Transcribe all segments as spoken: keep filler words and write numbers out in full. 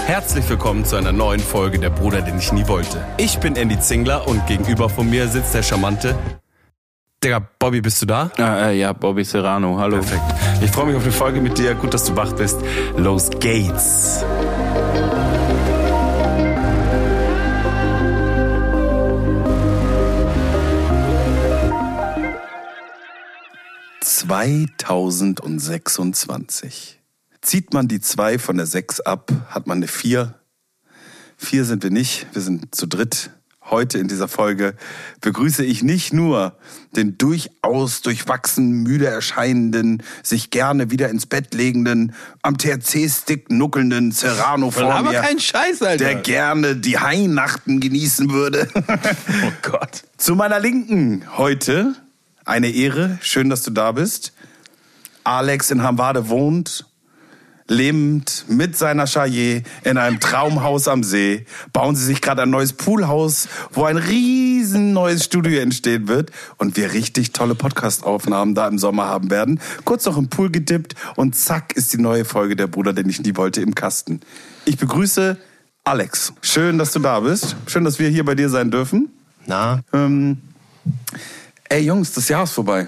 Herzlich willkommen zu einer neuen Folge Der Bruder, den ich nie wollte. Ich bin Andy Zingler und gegenüber von mir sitzt der charmante... Digga, Bobby, bist du da? Ah, äh, ja, Bobby Serrano, hallo. Perfekt. Ich freue mich auf die Folge mit dir. Gut, dass du wach bist. Los geht's. zweitausendsechsundzwanzig. Zieht man die zwei von der sechs ab, hat man eine vier. Vier sind wir nicht, wir sind zu dritt. Heute in dieser Folge begrüße ich nicht nur den durchaus durchwachsen, müde erscheinenden, sich gerne wieder ins Bett legenden, am T H C-Stick nuckelnden Serrano vor aber mir, kein Scheiß, Alter. der gerne die Weihnachten genießen würde. Oh Gott. Zu meiner Linken heute eine Ehre, schön, dass du da bist. Alex in Hamwade wohnt, lebend mit seiner Charrier in einem Traumhaus am See. Bauen sie sich gerade ein neues Poolhaus, wo ein riesen neues Studio entstehen wird und wir richtig tolle Podcast-Aufnahmen da im Sommer haben werden. Kurz noch im Pool gedippt und zack ist die neue Folge Der Bruder, den ich nie wollte, im Kasten. Ich begrüße Alex. Schön, dass du da bist. Schön, dass wir hier bei dir sein dürfen. Na? Ähm, ey Jungs, das Jahr ist vorbei.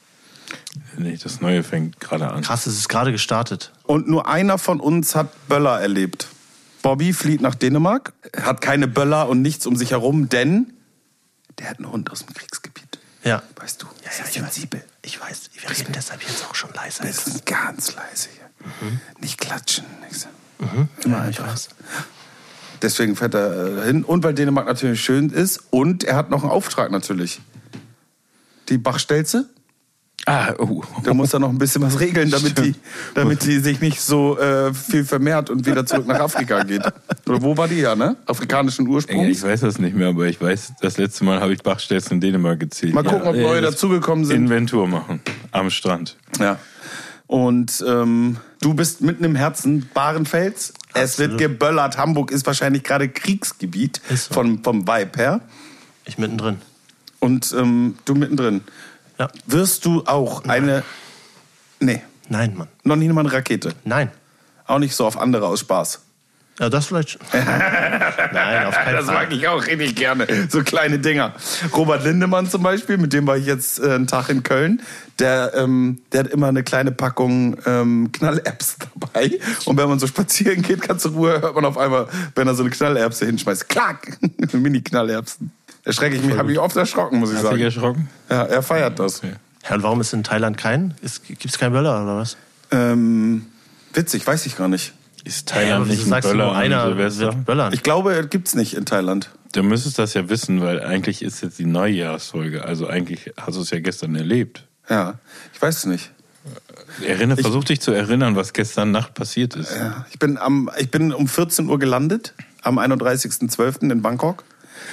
Nee, das Neue fängt gerade an. Krass, es ist gerade gestartet. Und nur einer von uns hat Böller erlebt. Bobby flieht nach Dänemark, hat keine Böller und nichts um sich herum, denn der hat einen Hund aus dem Kriegsgebiet. Ja. Weißt du, Ja, das ja, ist ich sensibel. weiß. Ich weiß, wir reden deshalb jetzt auch schon leiser. Das ist ganz leise hier. Mhm. Nicht klatschen. Nichts. Mhm. Immer Ja, ich einfach. weiß. Deswegen fährt er äh, hin. Und weil Dänemark natürlich schön ist. Und er hat noch einen Auftrag natürlich. Die Bachstelze. Ah, oh. Da muss er noch ein bisschen was regeln, damit die, damit die sich nicht so äh, viel vermehrt und wieder zurück nach Afrika geht. Oder wo war die ja, ne? Afrikanischen Ursprungs. Ja, ich weiß das nicht mehr, aber ich weiß, das letzte Mal habe ich Bachstelzen in Dänemark gezählt. Mal gucken, ob ja, neue das dazugekommen sind. Inventur machen. Am Strand. Ja. Und ähm, du bist mitten im Herzen Bahrenfels. Es wird geböllert. Hamburg ist wahrscheinlich gerade Kriegsgebiet Ist so. vom, vom Vibe her. Ich mittendrin. Und ähm, du mittendrin. Ja. Wirst du auch eine... Nee, Nein, Mann. noch nicht mal eine Rakete. Nein. Auch nicht so auf andere aus Spaß. Ja, das vielleicht. Nein, auf keinen Das Fall. mag ich auch richtig gerne. So kleine Dinger. Robert Lindemann zum Beispiel, mit dem war ich jetzt äh, einen Tag in Köln. Der, ähm, der hat immer eine kleine Packung ähm, Knallerbsen dabei. Und wenn man so spazieren geht, ganz in Ruhe, hört man auf einmal, wenn er so eine Knallerbse hinschmeißt. Klack! Mini-Knallerbsen. Erschrecke ich mich, habe ich oft erschrocken, muss ich Hast sagen. du dich erschrocken? Ja, er feiert das. Okay. Ja, und warum ist in Thailand kein? Gibt es keinen Böller oder was? Ähm, witzig, weiß ich gar nicht. Ist Ja, Thailand aber nicht du ein sagst Böller nur an einer Silvester? wird böllern. Ich glaube, gibt's nicht in Thailand. Du müsstest das ja wissen, weil eigentlich ist jetzt die Neujahrsfolge. Also eigentlich hast du es ja gestern erlebt. Ja, ich weiß es nicht. Erinnere, Ich- versuch dich zu erinnern, was gestern Nacht passiert ist. Ja, ich bin, am, ich bin um vierzehn Uhr gelandet, am einunddreißigsten zwölften in Bangkok.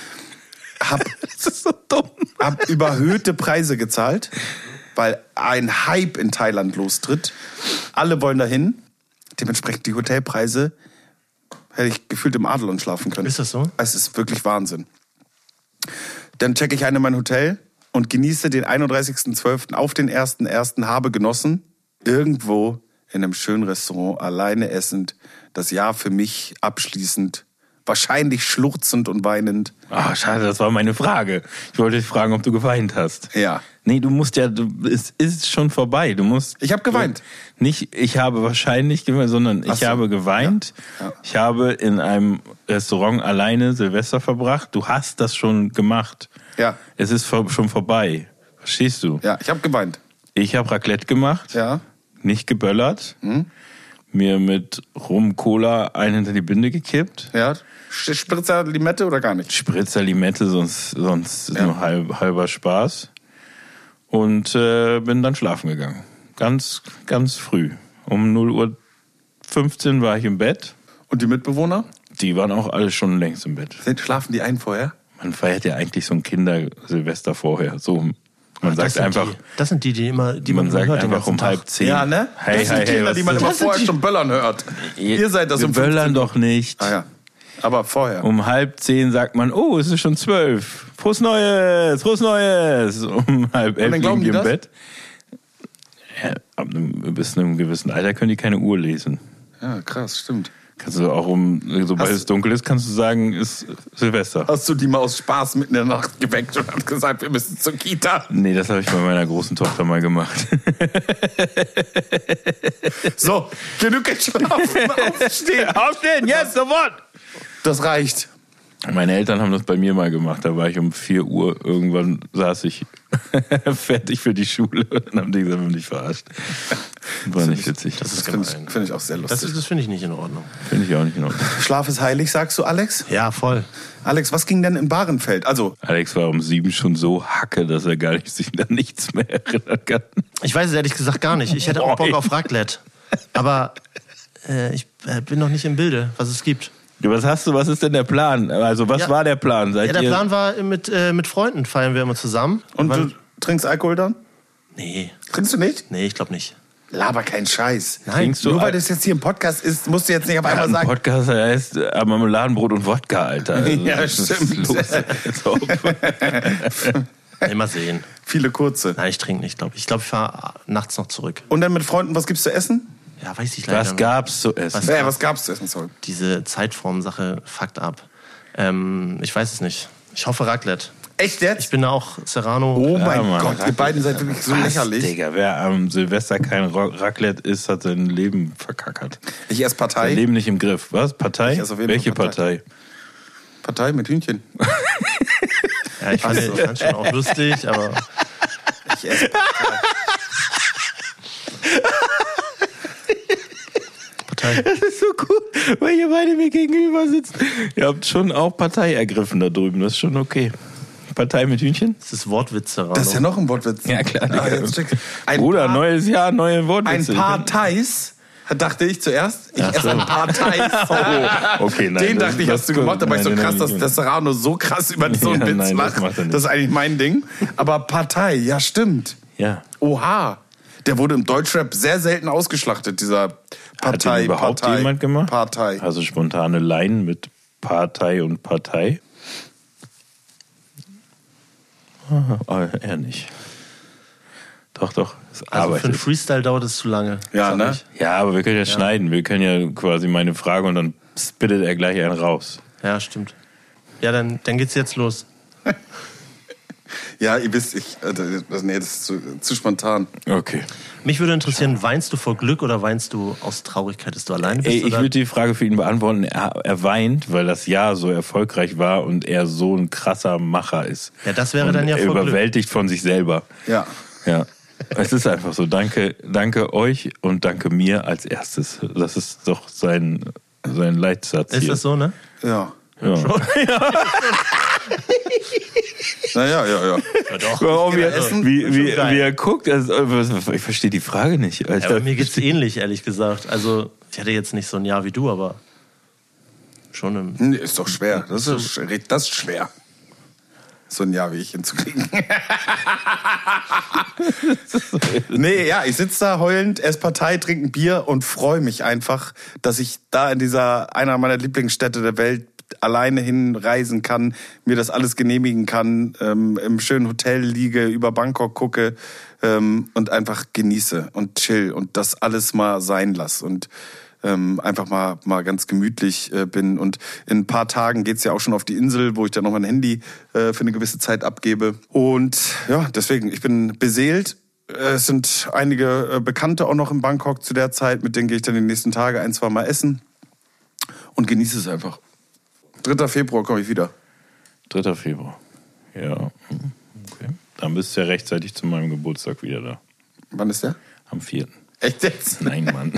Hab, Das ist so dumm. hab überhöhte Preise gezahlt, weil ein Hype in Thailand lostritt. Alle wollen dahin. Dementsprechend die Hotelpreise hätte ich gefühlt im Adlon schlafen können. Ist das so? Es ist wirklich Wahnsinn. Dann checke ich ein in mein Hotel und genieße den einunddreißigsten zwölften auf den ersten ersten habe genossen, irgendwo in einem schönen Restaurant, alleine essend, das Jahr für mich abschließend, wahrscheinlich schluchzend und weinend. Ah, schade, das war meine Frage. Ich wollte dich fragen, ob du geweint hast. Ja. Nee, du musst ja, du, es ist schon vorbei. Du musst. Ich habe geweint. Nicht, ich habe wahrscheinlich geweint, sondern Ach ich so. habe geweint. Ja. Ja. Ich habe in einem Restaurant alleine Silvester verbracht. Du hast das schon gemacht. Ja, Es ist vor, schon vorbei. Verstehst du? ja, ich habe geweint. Ich habe Raclette gemacht, Ja. nicht geböllert, Hm? mir mit Rum Cola einen hinter die Binde gekippt. Ja. Sch- Spritzer Limette oder gar nicht? Spritzer Limette, sonst, sonst Ja. nur halb, halber Spaß. Und äh, bin dann schlafen gegangen. Ganz, ganz früh. Um null Uhr fünfzehn war ich im Bett. Und die Mitbewohner? Die waren auch alle schon längst im Bett. Sind, schlafen die ein vorher? Man feiert ja eigentlich so ein Kinder-Silvester vorher. So, man Das sagt sind einfach, Die, das sind die, die immer, die man, man sagt hört den einfach ganzen um Tag. halb zehn. Ja, ne? Hey, das sind hey, hey, Kinder, was die man ist immer das? vorher schon böllern hört. Ihr seid das Wir um fünfzehn böllern Uhr. doch nicht. Ah ja. Aber vorher. Um halb zehn sagt man, oh, es ist schon zwölf. Frohes Neues, frohes Neues. Um halb elf dann glauben liegen die die im das? Bett. Ja, ab einem, bis einem gewissen Alter können die keine Uhr lesen. Ja, krass, stimmt. Kannst du auch um, sobald Hast- es dunkel ist, kannst du sagen, ist Silvester. Hast du die mal aus Spaß mitten in der Nacht geweckt und hast gesagt, wir müssen zur Kita? Nee, das habe ich bei meiner großen Tochter mal gemacht. So, genug geschlafen, aufstehen. Aufstehen, jetzt, sofort! Das reicht. Meine Eltern haben das bei mir mal gemacht. Da war ich um vier Uhr, irgendwann saß ich fertig für die Schule und dann haben die gesagt, wir haben dich verarscht. War nicht witzig. Das Das ist finde gemein. ich, find ich auch sehr Das, lustig. ist- das finde ich nicht in Ordnung. Finde ich auch nicht in Ordnung. Schlaf ist heilig, sagst du, Alex? Ja, voll. Alex, was ging denn in Bahrenfeld? Also, Alex war um sieben schon so hacke, dass er gar nicht, sich an nichts mehr erinnern kann. Ich weiß es ehrlich gesagt gar nicht. Ich hätte auch Bock Boah, auf Raclette. Aber äh, ich äh, bin noch nicht im Bilde, was es gibt. Was hast du, was ist denn der Plan? Also, was Ja. war der Plan? Seid Ja, der ihr, Plan war, mit, äh, mit Freunden feiern wir immer zusammen. und Wann- du trinkst Alkohol dann? Nee, Trinkst du nicht? nee, ich glaube nicht. Laber kein Scheiß. Nein, Trinkst du Nur weil Al- das jetzt hier im Podcast ist, musst du jetzt nicht auf Ja, einmal ein sagen, Podcast, der heißt äh, Marmeladenbrot und Wodka, Alter. Also, Ja, was ist stimmt. los? So. Nee, mal sehen. viele kurze. Nein, ich trinke nicht, glaube ich. Ich glaube, ich fahre nachts noch zurück. Und dann mit Freunden, was gibt's zu essen? Ja, weiß ich leider Was nicht. gab's zu essen? Was- Ja, was gab's zu essen? Sorry. Diese Zeitform-Sache fuckt ab. Ähm, ich weiß es nicht. Ich hoffe Raclette. Echt jetzt? Ich bin da auch Serrano. oh mein Ja, Mann, Gott, ihr Raclette. beiden seid wirklich so Was, lächerlich. Digga, wer am Silvester kein Ro- Raclette isst, hat sein Leben verkackert. Ich esse Sein Partei. Leben nicht im Griff. Was? Partei? Ich esse auf jeden Welche Fall Partei. Partei? Partei mit Hühnchen. Ja, ich fand Ach so. es schon auch lustig, aber Ich esse Partei. Partei. Das ist so cool, weil ihr beide mir gegenüber sitzt. Ihr habt schon auch Partei ergriffen da drüben. Das ist schon okay. Partei mit Hühnchen? Das ist Wortwitz, Serrano. Das ist ja noch ein Wortwitz. Ja, klar, Ah, Digga. jetzt check. Ein Bruder, paar, neues Jahr, neue ein Wortwitze. paar Thais, dachte ich zuerst. Ich esse ein paar Thais. Oh, okay, nein. Den das- dachte ich, das hast du kommt- gemacht, aber ich so nein, krass, nein, dass nein. der Serrano so krass über so einen Ja, Witz nein, das macht. macht er nicht. Das ist eigentlich mein Ding. Aber Partei, ja stimmt. Ja. Oha. Der wurde im Deutschrap sehr selten ausgeschlachtet, dieser Partei. Hat den überhaupt Partei, jemand gemacht? Partei. Also spontane Line mit Partei und Partei? Ah, er nicht. Doch, doch. Es Also für einen arbeitet. Freestyle dauert es zu lange. Ja, sag ne? ich. Ja, aber wir können ja, schneiden. Wir können ja quasi meine Frage und dann spittet er gleich einen raus. Ja, stimmt. Ja, dann, dann geht's jetzt los. Ja, ihr wisst, ich, äh, das, nee, das ist zu, zu spontan. Okay. Mich würde interessieren, weinst du vor Glück oder weinst du aus Traurigkeit, dass du alleine bist? Ey, ich oder? würde die Frage für ihn beantworten. Er, er weint, weil das Jahr so erfolgreich war und er so ein krasser Macher ist. Ja, das wäre und dann ja er vor Glück. überwältigt von sich selber. Ja. Ja. Es ist einfach so. Danke, danke euch und danke mir als erstes. Das ist doch sein, sein Leitsatz Ist hier. das so, ne? Ja. Ja. Naja, ja, ja. Ja, doch. Warum wie, essen. wie, wie, Schon geil. wie er guckt, also, ich verstehe die Frage nicht. Ja, aber mir geht's ähnlich, ehrlich gesagt. Also, ich hatte jetzt nicht so ein Jahr wie du, aber schon im. Nee, ist doch schwer. Das ist, sch- das ist schwer. So ein Jahr wie ich hinzukriegen. Nee, ja, ich sitze da heulend, esse Partei, trinke ein Bier und freue mich einfach, dass ich da in dieser, einer meiner Lieblingsstädte der Welt alleine hinreisen kann, mir das alles genehmigen kann, ähm, im schönen Hotel liege, über Bangkok gucke ähm, und einfach genieße und chill und das alles mal sein lasse und ähm, einfach mal mal ganz gemütlich äh, bin. Und in ein paar Tagen geht's ja auch schon auf die Insel, wo ich dann noch mein Handy äh, für eine gewisse Zeit abgebe. Und ja, deswegen, ich bin beseelt. Es sind einige äh, Bekannte auch noch in Bangkok zu der Zeit, mit denen gehe ich dann die nächsten Tage ein, zwei Mal essen und genieße es einfach. dritter Februar komme ich wieder. dritter Februar. Ja. Okay. Dann bist du ja rechtzeitig zu meinem Geburtstag wieder da. Wann ist der? Am vierten Echt jetzt? Nein, Mann.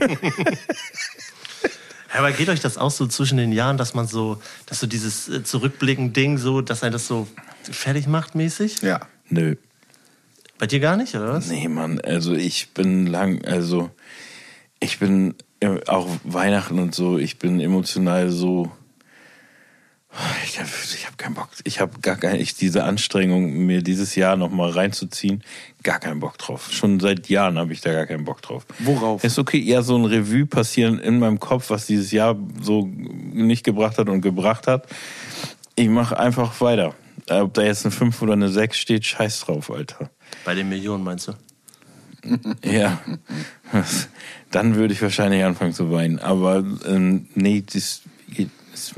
Ja, aber geht euch das auch so zwischen den Jahren, dass man so, dass so dieses äh, Zurückblicken-Ding so, dass er das so fertig macht mäßig? Ja. Nö. Bei dir gar nicht, oder was? Nee, Mann, also ich bin lang, also ich bin äh, auch Weihnachten und so, ich bin emotional so, ich habe ich hab keinen Bock, ich habe gar keine, ich, diese Anstrengung, mir dieses Jahr nochmal reinzuziehen, gar keinen Bock drauf. Schon seit Jahren habe ich da gar keinen Bock drauf. Worauf? Ist okay, eher so ein Revue passieren in meinem Kopf, was dieses Jahr so nicht gebracht hat und gebracht hat. Ich mache einfach weiter. Ob da jetzt eine fünf oder eine sechs steht, scheiß drauf, Alter. Bei den Millionen, meinst du? Ja, dann würde ich wahrscheinlich anfangen zu weinen. Aber ähm, nee, das, das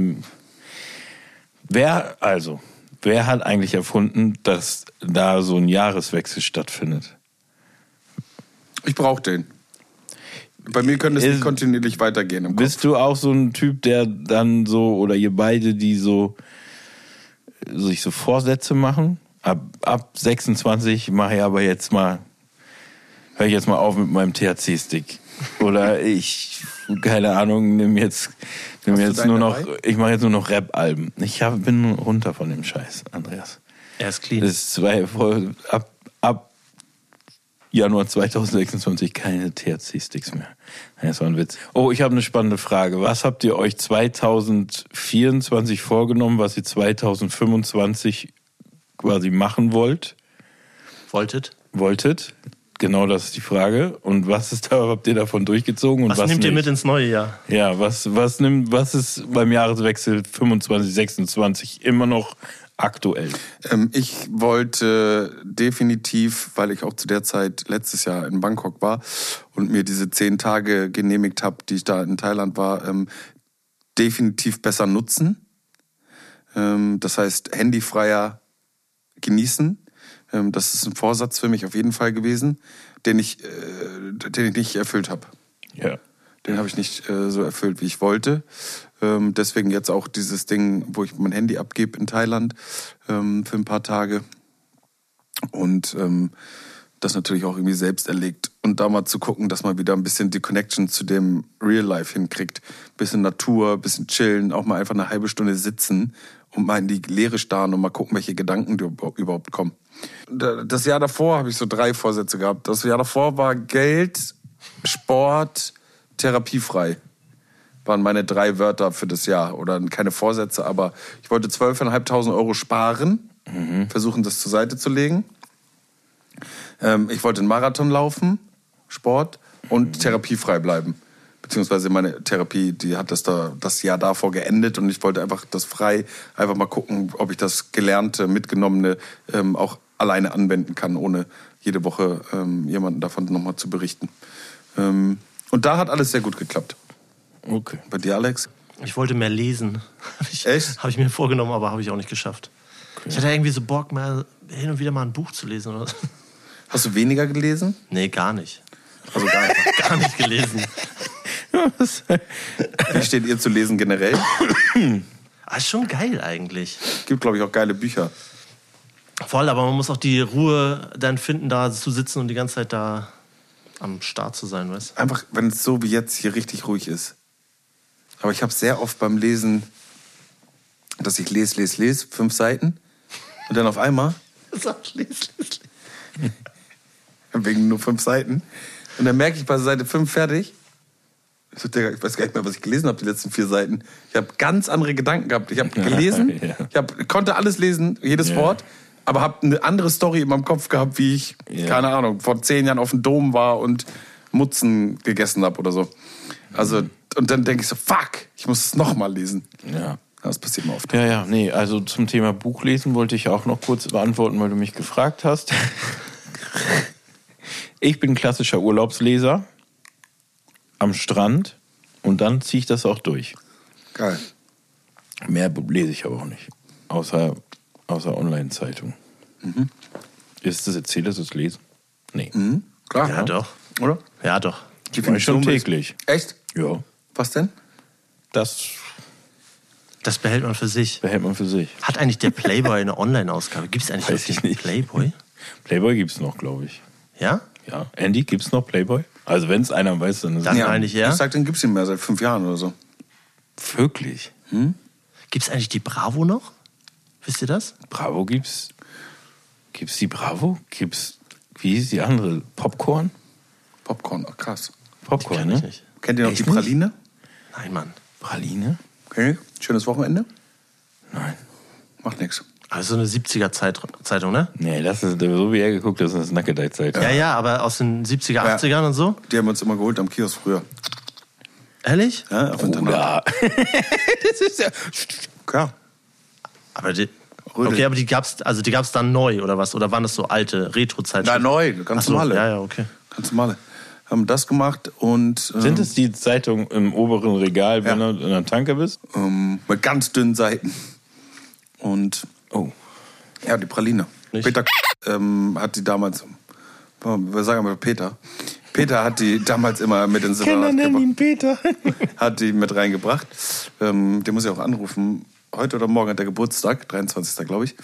wer also, wer hat eigentlich erfunden, dass da so ein Jahreswechsel stattfindet? Ich brauche den. Bei mir könnte es Ist, nicht kontinuierlich weitergehen im Kopf. Bist du auch so ein Typ, der dann so, oder ihr beide, die so sich so Vorsätze machen? Ab, ab sechsundzwanzig mache ich aber jetzt mal, höre ich jetzt mal auf mit meinem T H C-Stick. Oder ich, keine Ahnung, nehme jetzt, nehm jetzt nur noch, dabei? ich mache jetzt nur noch Rap-Alben. Ich hab, bin runter von dem Scheiß, Andreas. Er ist clean. Das ist zwei, ab, ab Januar zweitausendsechsundzwanzig keine T H C-Sticks mehr. Das war ein Witz. Oh, ich habe eine spannende Frage. Was habt ihr euch zweitausendvierundzwanzig vorgenommen, was ihr zweitausendfünfundzwanzig quasi machen wollt? Wolltet? Wolltet? Genau, das ist die Frage. Und was ist da, habt ihr davon durchgezogen? Und was, was nehmt nicht? ihr mit ins neue Jahr? Ja, was, was nimmt, was ist beim Jahreswechsel fünfundzwanzig, sechsundzwanzig immer noch aktuell? Ähm, ich wollte definitiv, weil ich auch zu der Zeit letztes Jahr in Bangkok war und mir diese zehn Tage genehmigt habe, die ich da in Thailand war, ähm, definitiv besser nutzen. Ähm, das heißt, handyfreier genießen. Ähm, das ist ein Vorsatz für mich auf jeden Fall gewesen, den ich, äh, den ich nicht erfüllt habe. Ja. Den habe ich nicht äh, so erfüllt, wie ich wollte. Ähm, deswegen jetzt auch dieses Ding, wo ich mein Handy abgebe in Thailand ähm, für ein paar Tage. Und ähm, das natürlich auch irgendwie selbst erlegt. Und da mal zu gucken, dass man wieder ein bisschen die Connection zu dem Real Life hinkriegt. Bisschen Natur, bisschen chillen, auch mal einfach eine halbe Stunde sitzen und mal in die Leere starren und mal gucken, welche Gedanken überhaupt kommen. Das Jahr davor habe ich so drei Vorsätze gehabt. Das Jahr davor war Geld, Sport, therapiefrei. Waren meine drei Wörter für das Jahr. Oder keine Vorsätze, aber ich wollte zwölftausendfünfhundert Euro sparen, mhm. versuchen das zur Seite zu legen. Ähm, ich wollte einen Marathon laufen, Sport und mhm. therapiefrei bleiben. Beziehungsweise meine Therapie, die hat das da das Jahr davor geendet und ich wollte einfach das frei, einfach mal gucken, ob ich das Gelernte, Mitgenommene ähm, auch alleine anwenden kann, ohne jede Woche ähm, jemanden davon nochmal zu berichten. Ähm, und da hat alles sehr gut geklappt. Okay. Bei dir, Alex? Ich wollte mehr lesen. Hab ich, Echt? Habe ich mir vorgenommen, aber habe ich auch nicht geschafft. Okay. Ich hatte irgendwie so Bock, mal hin und wieder mal ein Buch zu lesen. Oder so. Hast du weniger gelesen? Nee, gar nicht. Also gar nicht, gar nicht gelesen. Wie steht ihr zu lesen generell? Ah, ist schon geil eigentlich. Gibt, glaube ich, auch geile Bücher. Voll, aber man muss auch die Ruhe dann finden, da zu sitzen und die ganze Zeit da am Start zu sein, weißt du? Einfach, wenn es so wie jetzt hier richtig ruhig ist. Aber ich habe sehr oft beim Lesen, dass ich lese, lese, lese, fünf Seiten und dann auf einmal Sag, lese, lese, lese. Wegen nur fünf Seiten. Und dann merke ich bei Seite fünf fertig. Ich weiß gar nicht mehr, was ich gelesen habe, die letzten vier Seiten. Ich habe ganz andere Gedanken gehabt. Ich habe gelesen, ja. ich hab, konnte alles lesen, jedes ja. Wort, aber habe eine andere Story in meinem Kopf gehabt, wie ich, ja. keine Ahnung, vor zehn Jahren auf dem Dom war und Mutzen gegessen habe oder so. Also, und dann denke ich so, fuck, ich muss es nochmal lesen. Ja. Das passiert mir oft. Ja, ja, nee, also zum Thema Buchlesen wollte ich auch noch kurz beantworten, weil du mich gefragt hast. Ich bin klassischer Urlaubsleser am Strand und dann ziehe ich das auch durch. Geil. Mehr lese ich aber auch nicht, außer, außer Online-Zeitung. Mhm. Ist das erzählt, das ist Lesen? Nee. Mhm. Klar. Ja, ja, doch. Oder? Ja, doch. Die finde ich schon täglich. Echt? Ja. Was denn? Das... Das behält man für sich. Behält man für sich. Hat eigentlich der Playboy eine Online-Ausgabe? Gibt es eigentlich Weiß wirklich ich nicht. Playboy? Playboy gibt es noch, glaube ich. Ja? Ja. Andy, gibt es noch Playboy? Also wenn es einer weiß, dann ist das es... Ja, meine ich, ja. Ich sag, den gibt es nicht mehr seit fünf Jahren oder so. Wirklich? Hm? Gibt es eigentlich die Bravo noch? Wisst ihr das? Bravo gibt's. Gibt's die Bravo? Gibt's... Wie hieß die andere? Popcorn? Popcorn, oh, krass. Popcorn, kenn ne? ich nicht. Kennt ihr noch Echt die Praline? Nicht? Nein, Mann. Praline? Okay. Schönes Wochenende? Nein. Macht nichts. Also eine siebziger-Zeitung, ne? Nee, das ist so wie er geguckt, das ist eine Nackedei-Zeitung. Ja, ja, aber aus den siebziger, achtzigern und so? Die haben wir uns immer geholt am Kiosk früher. Ehrlich? Ja, auf Internat. Das ist ja... Klar. Aber die, okay, aber die gab's, also die gab's dann neu oder was? Oder waren das so alte Retro-Zeitschriften? Na, neu, ganz so, normale. Ja, ja, okay. Ganz normale. Haben das gemacht und... Ähm, Sind es die Zeitungen im oberen Regal, wenn ja. du in der Tanke bist? Ähm, mit ganz dünnen Seiten. Und... Oh. Ja, die Praline. Nicht? Peter ähm, hat die damals... Wir sagen aber Peter. Peter hat die damals immer mit ins Internat gebracht. Peter. Hat die mit reingebracht. Ähm, den muss ich auch anrufen. Heute oder morgen hat der Geburtstag, dreiundzwanzigsten glaube ich.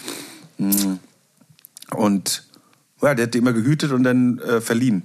Und ja, der hat die immer gehütet und dann äh, verliehen.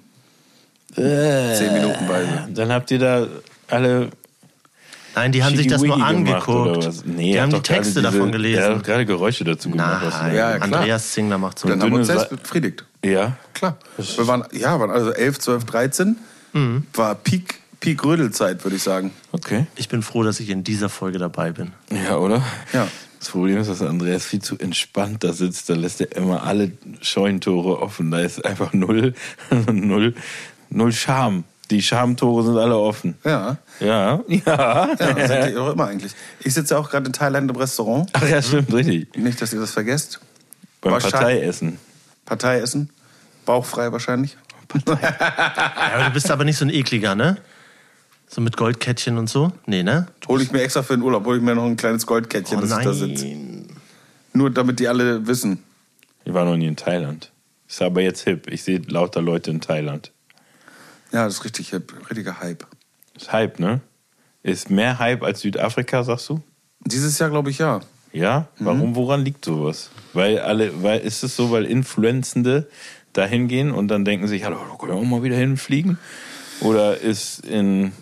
Äh, Zehn Minuten weise. Dann habt ihr da alle... Nein, die haben sich das nur Schicki-Wiggi gemacht, oder angeguckt. was? Nee, die er haben hat die doch gerade Texte diese, davon gelesen. Er hat doch gerade Geräusche dazu gemacht. was Nein, du- Ja, ja, klar. Andreas Zingler macht so. Dann haben wir uns dünne selbst Sa- befriedigt. Ja. Klar. Wir waren, ja, waren also elf, zwölf, dreizehn. Mhm. War Peak, Peak Rödelzeit, würde ich sagen. Okay. Ich bin froh, dass ich in dieser Folge dabei bin. Ja, oder? Ja. Das Problem ist, dass Andreas viel zu entspannt da sitzt. Da lässt er immer alle Scheunentore offen. Da ist einfach null, null, null Charme. Die Schamtore sind alle offen. Ja. Ja, ja. Ja, das sind die auch immer eigentlich. Ich sitze ja auch gerade in Thailand im Restaurant. Ach ja, stimmt, richtig. Nicht, dass ihr das vergesst. Beim Wahrscheinlich- Parteiessen. Parteiessen. Bauchfrei wahrscheinlich. Ja, aber du bist aber nicht so ein ekliger, ne? So mit Goldkettchen und so? Nee, ne? Hole ich mir extra für den Urlaub, hole ich mir noch ein kleines Goldkettchen, Oh dass ich da sitze. Nur damit die alle wissen. Ich war noch nie in Thailand. Ist aber jetzt hip. Ich sehe lauter Leute in Thailand. Ja, das ist richtig hip, richtiger Hype. Ist Hype, ne? Ist mehr Hype als Südafrika, sagst du? Dieses Jahr glaube ich ja. Ja? Warum, woran liegt sowas? Weil alle, weil ist es so, weil Influenzende da hingehen und dann denken sich, hallo, da können wir auch mal wieder hinfliegen? Oder ist in,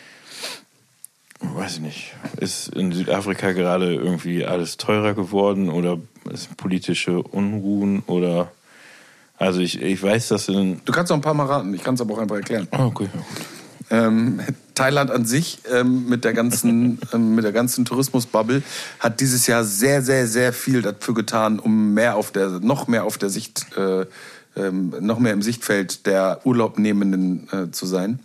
weiß ich nicht, ist in Südafrika gerade irgendwie alles teurer geworden oder ist politische Unruhen oder, also ich, ich weiß, dass in, Du kannst noch ein paar Mal raten, ich kann es aber auch einfach erklären. oh, okay, ja, gut. Ähm, Thailand an sich ähm, mit der ganzen ähm, mit der ganzen Tourismusbubble hat dieses Jahr sehr sehr sehr viel dafür getan, um mehr auf der noch mehr auf der Sicht äh, ähm, noch mehr im Sichtfeld der Urlaubnehmenden äh, zu sein.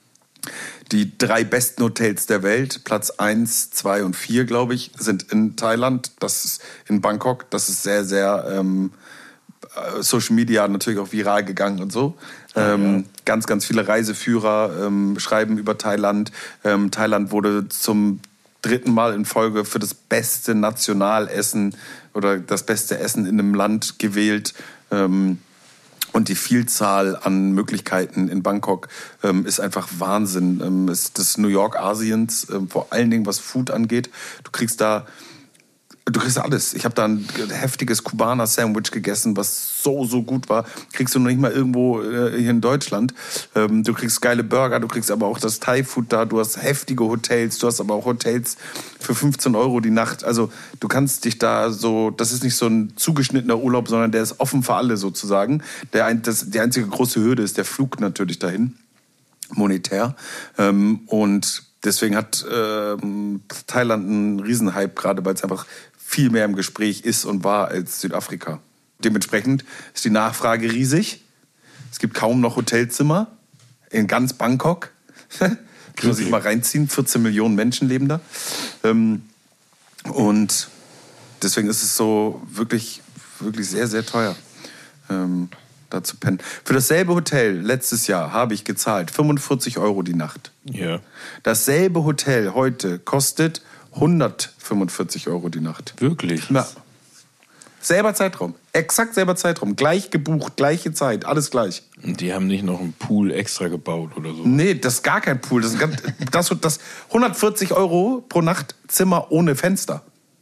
Die drei besten Hotels der Welt, Platz eins, zwei und vier, glaube ich, sind in Thailand. Das ist in Bangkok. Das ist sehr sehr ähm, Social Media natürlich auch viral gegangen und so. Ja, ähm, ja. Ganz, ganz viele Reiseführer ähm, schreiben über Thailand. Ähm, Thailand wurde zum dritten Mal in Folge für das beste Nationalessen oder das beste Essen in einem Land gewählt. Ähm, und die Vielzahl an Möglichkeiten in Bangkok ähm, ist einfach Wahnsinn. Ähm, ist das New York Asiens, ähm, vor allen Dingen was Food angeht. Du kriegst da Du kriegst alles. Ich habe da ein heftiges Kubaner-Sandwich gegessen, was so, so gut war. Kriegst du noch nicht mal irgendwo äh, hier in Deutschland. Ähm, du kriegst geile Burger, du kriegst aber auch das Thai-Food da. Du hast heftige Hotels, du hast aber auch Hotels für fünfzehn Euro die Nacht. Also du kannst dich da so, das ist nicht so ein zugeschnittener Urlaub, sondern der ist offen für alle sozusagen. Der, ein, das, die einzige große Hürde ist der Flug natürlich dahin, monetär. Ähm, und deswegen hat ähm, Thailand einen Riesenhype, gerade weil es einfach viel mehr im Gespräch ist und war als Südafrika. Dementsprechend ist die Nachfrage riesig. Es gibt kaum noch Hotelzimmer in ganz Bangkok. Kann man sich mal reinziehen. vierzehn Millionen Menschen leben da. Ähm, und deswegen ist es so wirklich, wirklich sehr, sehr teuer, ähm, da zu pennen. Für dasselbe Hotel letztes Jahr habe ich gezahlt fünfundvierzig Euro die Nacht. Ja. Dasselbe Hotel heute kostet hundertfünfundvierzig Euro die Nacht. Wirklich? Ja. Selber Zeitraum. Exakt selber Zeitraum. Gleich gebucht, gleiche Zeit, alles gleich. Und die haben nicht noch einen Pool extra gebaut oder so? Nee, das ist gar kein Pool. Das ist ganz, das, das hundertvierzig Euro pro Nacht Zimmer ohne Fenster.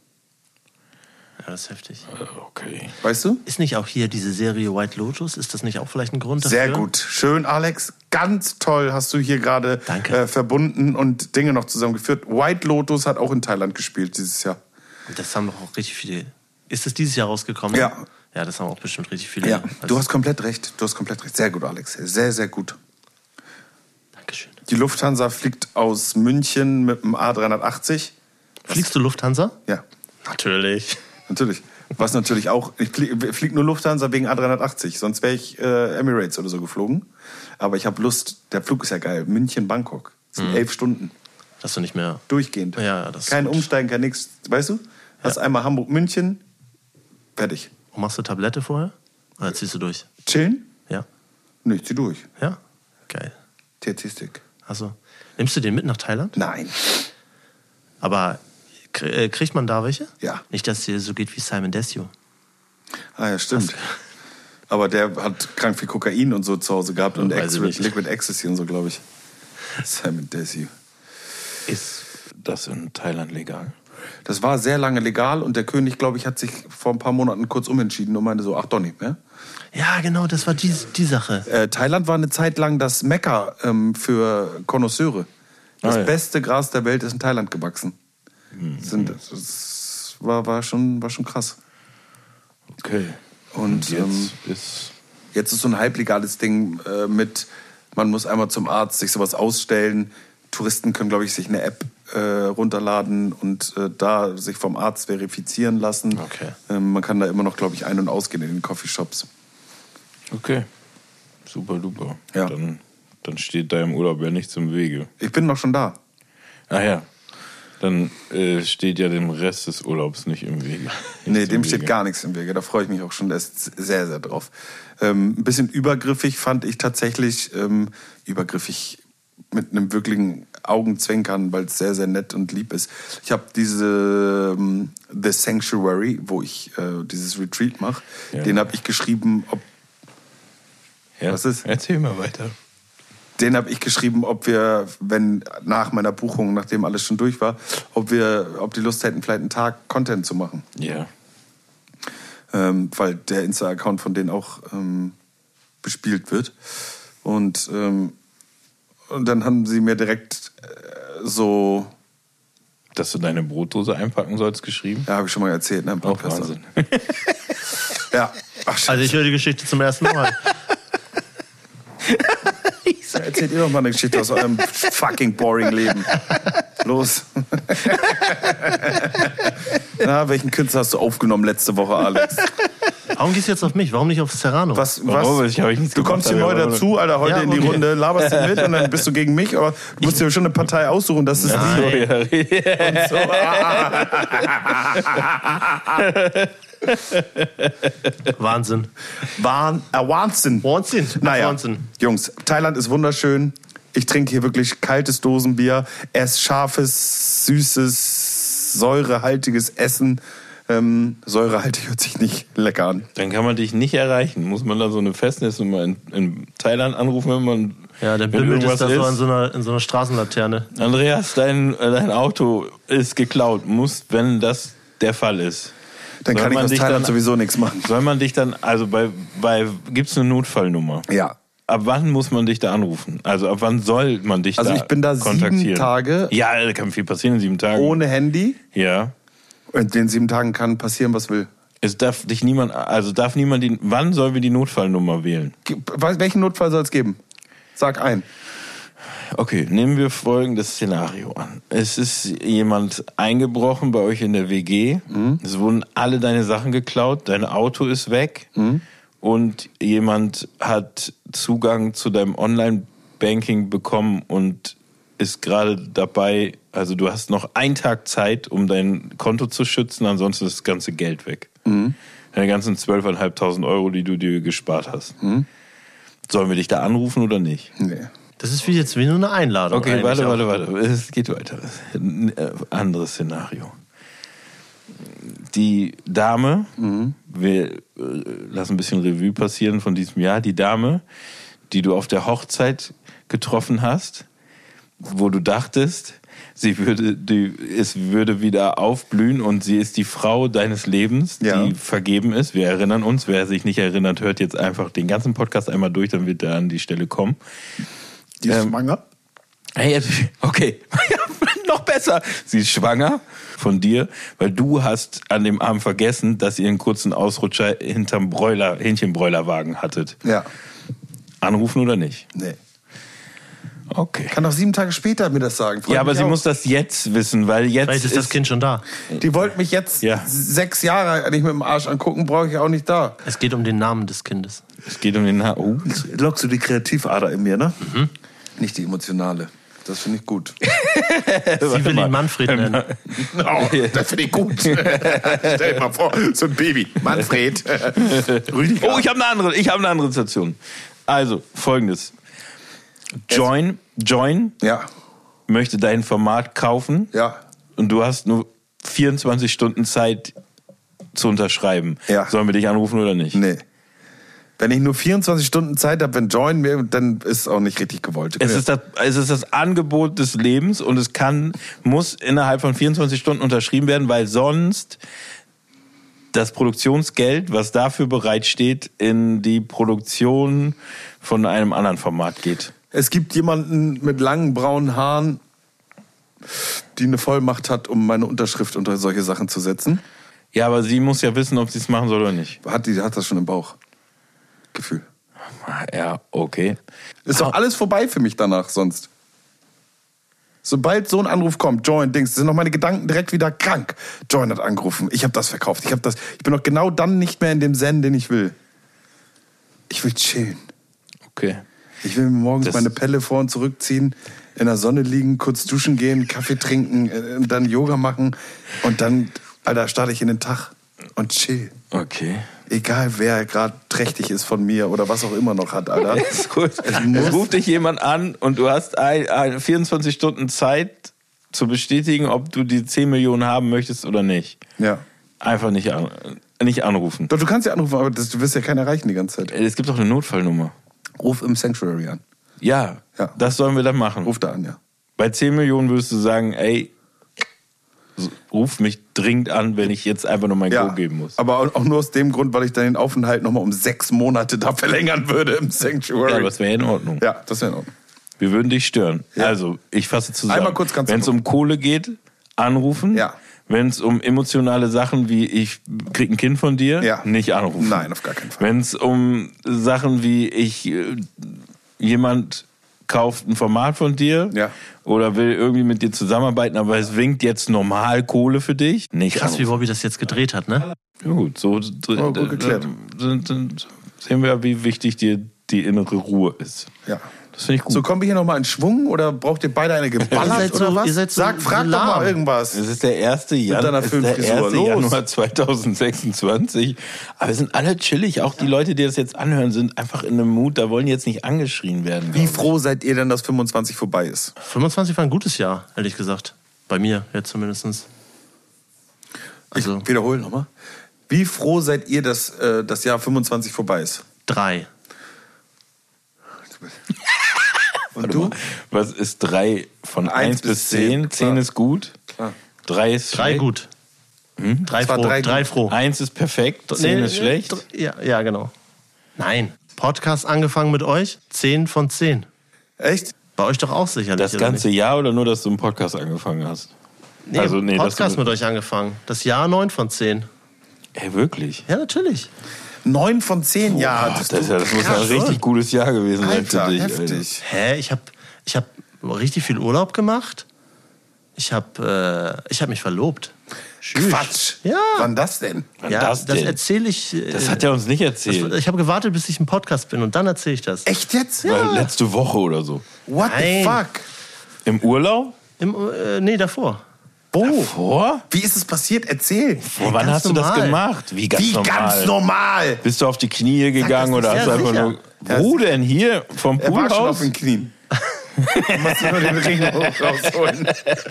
Ja, das ist heftig. Okay. Weißt du? Ist nicht auch hier diese Serie White Lotus? Ist das nicht auch vielleicht ein Grund dafür? Sehr gut. Schön, Alex. Ganz toll hast du hier gerade Danke. äh, verbunden und Dinge noch zusammengeführt. White Lotus hat auch in Thailand gespielt dieses Jahr. Das haben doch auch richtig viele. Ist das dieses Jahr rausgekommen? Ja. Ja, das haben auch bestimmt richtig viele. Ja, Also, du hast komplett recht. Du hast komplett recht. Sehr gut, Alex. Sehr, sehr gut. Dankeschön. Die Lufthansa fliegt aus München mit dem A dreihundertachtzig. Fliegst du Lufthansa? Ja, Natürlich. natürlich. Was natürlich auch, ich fliege flieg nur Lufthansa wegen A dreihundertachtzig, sonst wäre ich äh, Emirates oder so geflogen. Aber ich habe Lust, der Flug ist ja geil, München-Bangkok. Das sind mhm. elf Stunden. Hast du nicht mehr. Durchgehend. Ja, das ist kein gut. Umsteigen, kein nix. Weißt du? Hast Ja. einmal Hamburg-München, fertig. Und machst du Tablette vorher? Oder ziehst du durch? Chillen? Ja. Nee, ich zieh durch. Ja? Geil. T H C-Stick. Also, nimmst du den mit nach Thailand? Nein. Aber k- kriegt man da welche? Ja. Nicht, dass es dir so geht wie Simon Desue. Ah ja, stimmt. Aber der hat krank viel Kokain und so zu Hause gehabt und Weiß ich Ex- nicht. Liquid Ecstasy und so, glaube ich. Simon Desue. Ist das in Thailand legal? Das war sehr lange legal und der König, glaube ich, hat sich vor ein paar Monaten kurz umentschieden und meinte so, ach doch nicht mehr. Ja, genau, das war die, die Sache. Äh, Thailand war eine Zeit lang das Mekka ähm, für Connoisseure. Das Ah, ja. beste Gras der Welt ist in Thailand gewachsen. Mhm. Sind, das war, war, schon, war schon krass. Okay. Und, Und jetzt ähm, ist... Jetzt ist so ein halblegales Ding äh, mit, man muss einmal zum Arzt sich sowas ausstellen. Touristen können, glaube ich, sich eine App äh, runterladen und äh, da sich vom Arzt verifizieren lassen. Okay. Ähm, man kann da immer noch, glaube ich, ein- und ausgehen in den Coffeeshops. Okay. Super duper. Ja. Dann, dann steht deinem Urlaub ja nichts im Wege. Ich bin noch schon da. Ah ja. Dann äh, steht ja dem Rest des Urlaubs nicht im Wege. Nichts Nee, im dem Wege. steht gar nichts im Wege. Da freue ich mich auch schon erst sehr, sehr drauf. Ähm, ein bisschen übergriffig fand ich tatsächlich, ähm, übergriffig mit einem wirklichen Augenzwinkern, weil es sehr, sehr nett und lieb ist. Ich habe diese ähm, The Sanctuary, wo ich äh, dieses Retreat mache, Ja. den habe ich geschrieben, ob Ja? Was ist? Erzähl mal weiter. Den habe ich geschrieben, ob wir, wenn nach meiner Buchung, nachdem alles schon durch war, ob wir, ob die Lust hätten, vielleicht einen Tag Content zu machen. Ja. Ähm, weil der Insta-Account von denen auch ähm, bespielt wird. Und, ähm, und dann haben sie mir direkt äh, so, Dass du deine Brotdose einpacken sollst, geschrieben? ja, habe ich schon mal erzählt, ne, im Auch Podcast. Wahnsinn. Ja, ach, Scheiße. Also ich höre die Geschichte zum ersten Mal. Erzählt ihr doch mal eine Geschichte aus eurem fucking boring Leben. Los. Na, welchen Künstler hast du aufgenommen letzte Woche, Alex? Warum gehst du jetzt auf mich? Warum nicht auf Serrano? Was, Warum? was? Ich hab ich nichts Du kommst hier gemacht, neu aber- dazu, Alter, heute Ja, in die okay. Runde, laberst du mit und dann bist du gegen mich, aber du musst dir schon eine Partei aussuchen, das ist So, die. ja. Und so. Wahnsinn. Wahn, äh, Wahnsinn. Wahnsinn. Naja, Wahnsinn. Jungs, Thailand ist wunderschön. Ich trinke hier wirklich kaltes Dosenbier, esse scharfes, süßes, säurehaltiges Essen. Ähm, säurehaltig hört sich nicht lecker an. Dann kann man dich nicht erreichen. Muss man da so eine Festnetznummer in, in Thailand anrufen, wenn man. Ja, der wenn bimmelt irgendwas ist da so ist? an so einer, in so einer Straßenlaterne. Andreas, dein, äh, dein Auto ist geklaut. Muss, wenn das der Fall ist. Dann Soll kann ich man aus dich Thailand dann- sowieso nichts machen. Soll man dich dann, also bei, bei gibt's eine Notfallnummer? Ja. Ab wann muss man dich da anrufen? Also ab wann soll man dich Also da ich bin da sieben kontaktieren? Tage Ja, da kann viel passieren in sieben Tagen. ohne Handy. Ja. Und in den sieben Tagen kann passieren, was will. Es darf dich niemand, also darf niemand die, wann sollen wir die Notfallnummer wählen? Ge- Welchen Notfall soll es geben? Sag ein. Okay, nehmen wir folgendes Szenario an. Es ist jemand eingebrochen bei euch in der W G. Mhm. Es wurden alle deine Sachen geklaut, dein Auto ist weg Mhm. und jemand hat Zugang zu deinem Online-Banking bekommen und ist gerade dabei, also du hast noch einen Tag Zeit, um dein Konto zu schützen, ansonsten ist das ganze Geld weg. Mhm. Deine ganzen zwölftausendfünfhundert Euro, die du dir gespart hast. Mhm. Sollen wir dich da anrufen oder nicht? Nee. Das ist wie jetzt wie nur eine Einladung. Okay, eigentlich warte, auch. warte, warte. Es geht weiter. Ein äh, anderes Szenario. Die Dame, wir äh, lassen ein bisschen Revue passieren von diesem Jahr, die Dame, die du auf der Hochzeit getroffen hast, wo du dachtest, sie würde, die, es würde wieder aufblühen und sie ist die Frau deines Lebens, die Ja. vergeben ist. Wir erinnern uns, wer sich nicht erinnert, hört jetzt einfach den ganzen Podcast einmal durch, dann wird er an die Stelle kommen. Die ist Ähm, schwanger? Hey, jetzt- okay, noch besser. Sie ist schwanger von dir, weil du hast an dem Abend vergessen, dass ihr einen kurzen Ausrutscher hinterm Bräuler, Hähnchenbräulerwagen hattet. Ja. Anrufen oder nicht? Nee. Okay. Kann auch sieben Tage später mir das sagen. Freut Ja, aber mich sie auch. muss das jetzt wissen, weil jetzt Vielleicht ist das Kind schon da. Die wollte mich jetzt Ja. sechs Jahre nicht mit dem Arsch angucken, brauche ich auch nicht da. Es geht um den Namen des Kindes. es geht um den Ha- oh. Lockst du die Kreativader in mir, ne? Nicht die emotionale. Das finde ich gut. Sie will ihn Manfred nennen. Oh, das finde ich gut. Stell dir mal vor, so ein Baby. Manfred. Rüdiger. Oh, ich habe eine andere, ich habe eine andere Situation. Also, folgendes. Join, Join Ja, möchte dein Format kaufen ja. und du hast nur vierundzwanzig Stunden Zeit zu unterschreiben. Ja. Sollen wir dich anrufen oder nicht? Nee. Wenn ich nur vierundzwanzig Stunden Zeit habe, wenn Join mir, dann ist es auch nicht richtig gewollt. Es ist, das, es ist das Angebot des Lebens und es kann, muss innerhalb von vierundzwanzig Stunden unterschrieben werden, weil sonst das Produktionsgeld, was dafür bereitsteht, in die Produktion von einem anderen Format geht. Es gibt jemanden mit langen braunen Haaren, die eine Vollmacht hat, um meine Unterschrift unter solche Sachen zu setzen. Ja, aber sie muss ja wissen, ob sie es machen soll oder nicht. Hat die hat das schon im Bauch. Gefühl. Ja, okay. Ist doch alles vorbei für mich danach sonst. Sobald so ein Anruf kommt, Join, Dings, sind noch meine Gedanken direkt wieder krank. Join hat angerufen, ich habe das verkauft, ich habe das, ich bin doch genau dann nicht mehr in dem Zen, den ich will. Ich will chillen. Okay. Ich will mir morgens Das- meine Pelle vor und zurückziehen, in der Sonne liegen, kurz duschen gehen, Kaffee trinken, äh, und dann Yoga machen und dann, Alter, starte ich in den Tag und chill. Okay. Egal, wer gerade trächtig ist von mir oder was auch immer noch hat, Alter. Ist gut. Es Es, muss- ruft dich jemand an und du hast ein, ein vierundzwanzig Stunden Zeit zu bestätigen, ob du die zehn Millionen haben möchtest oder nicht. Ja. Einfach nicht, an, nicht anrufen. Doch, du kannst ja anrufen, aber das, du wirst ja keinen erreichen die ganze Zeit. Es gibt doch eine Notfallnummer. Ruf im Sanctuary an. Ja, Ja. das sollen wir dann machen. Ruf da an, ja. Bei zehn Millionen würdest du sagen, ey, so, ruf mich dringend an, wenn ich jetzt einfach nur mein Ja, Go geben muss. aber auch auch nur aus dem Grund, weil ich dann den Aufenthalt nochmal um sechs Monate da verlängern würde im Sanctuary. Ja, das wäre in Ordnung. Ja, das wäre in Ordnung. Wir würden dich stören. Ja. Also, ich fasse zusammen. Einmal kurz ganz Wenn es kurz. um Kohle geht, anrufen. Ja. Wenn es um emotionale Sachen wie ich krieg ein Kind von dir, Ja. nicht anrufen. Nein, auf gar keinen Fall. Wenn es um Sachen wie ich äh, jemand kauft ein Format von dir Ja. oder will irgendwie mit dir zusammenarbeiten, aber es winkt jetzt normal Kohle für dich, nicht Krass, wie anrufen. Bobby das jetzt gedreht hat, ne? Ja, gut, so, so Oh, gut geklärt. Sind, sind, sehen wir, wie wichtig dir die innere Ruhe ist. Ja. Das finde ich gut. So, kommen wir hier nochmal in Schwung oder braucht ihr beide eine Ihr geballert seid so- oder was? ihr seid so- Sag, frag so doch mal lahm. irgendwas. Es ist der erste, Jan deiner es ist der Filmfrisur. erste Los. Januar zweitausendsechsundzwanzig. Aber wir sind alle chillig. Auch die Leute, die das jetzt anhören, sind einfach in einem Mut. Da wollen jetzt nicht angeschrien werden. Wie froh seid ihr denn, dass fünfundzwanzig vorbei ist? fünfundzwanzig war ein gutes Jahr, ehrlich gesagt. Bei mir jetzt zumindest. Also Ich wiederhole nochmal. Wie froh seid ihr, dass äh, das Jahr fünfundzwanzig vorbei ist? drei. Und du? Was ist drei von Eins eins bis bis zehn, zehn? klar. Zehn ist gut. Klar. Drei ist Drei schlecht. gut. Drei Das war froh. drei Drei, gut. froh. Eins ist perfekt. Zehn Nee, ist schlecht. dr- Ja, ja, genau. Nein. Podcast angefangen mit euch? Zehn von zehn. Echt? Bei euch doch auch sicherlich. Das oder ganze nicht? Jahr oder nur, dass du einen Podcast angefangen hast? Nee, also, nee, dass Podcast du- mit euch angefangen. Das Jahr neun von zehn. Ey, wirklich? Ja, natürlich. Neun von zehn, ja. Boah, das, ist ja, das muss ja ein richtig gutes Jahr gewesen sein Alter, für dich. heftig. Hä? Ich habe ich hab richtig viel Urlaub gemacht. Ich habe äh, ich hab mich verlobt. Tschüss. Quatsch. Ja. Wann das denn? Wann Ja, das das, denn? erzähle ich. äh, Das hat er uns nicht erzählt. das, ich habe gewartet, bis ich im Podcast bin und dann erzähle ich das. Echt jetzt? Weil letzte Woche oder so. What the Nein. fuck? Im Urlaub? Im, äh, nee, davor. Wo? Vor? Wie ist es passiert? Erzähl. Vor wann ganz hast du das normal. gemacht? Wie ganz Wie normal? ganz normal. Bist du auf die Knie gegangen das oder nicht. hast du Ja, einfach sicher. nur... Wo denn? Hier? Vom Er war schon Poolhaus? auf den Knien. Du musst nur den Ring rausholen.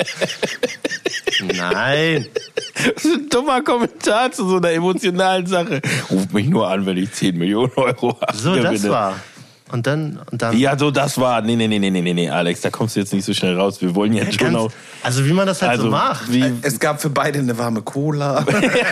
Nein. Das ist ein dummer Kommentar zu so einer emotionalen Sache. Ruf mich nur an, wenn ich zehn Millionen Euro habe. So, das war. Und dann, und dann. Ja, so das war. Nee, nee, nee, nee, nee, nee, Alex, da kommst du jetzt nicht so schnell raus. Wir wollen jetzt schon ganz, auch... also wie man das halt Also, so macht. wie, Es gab für beide eine warme Cola.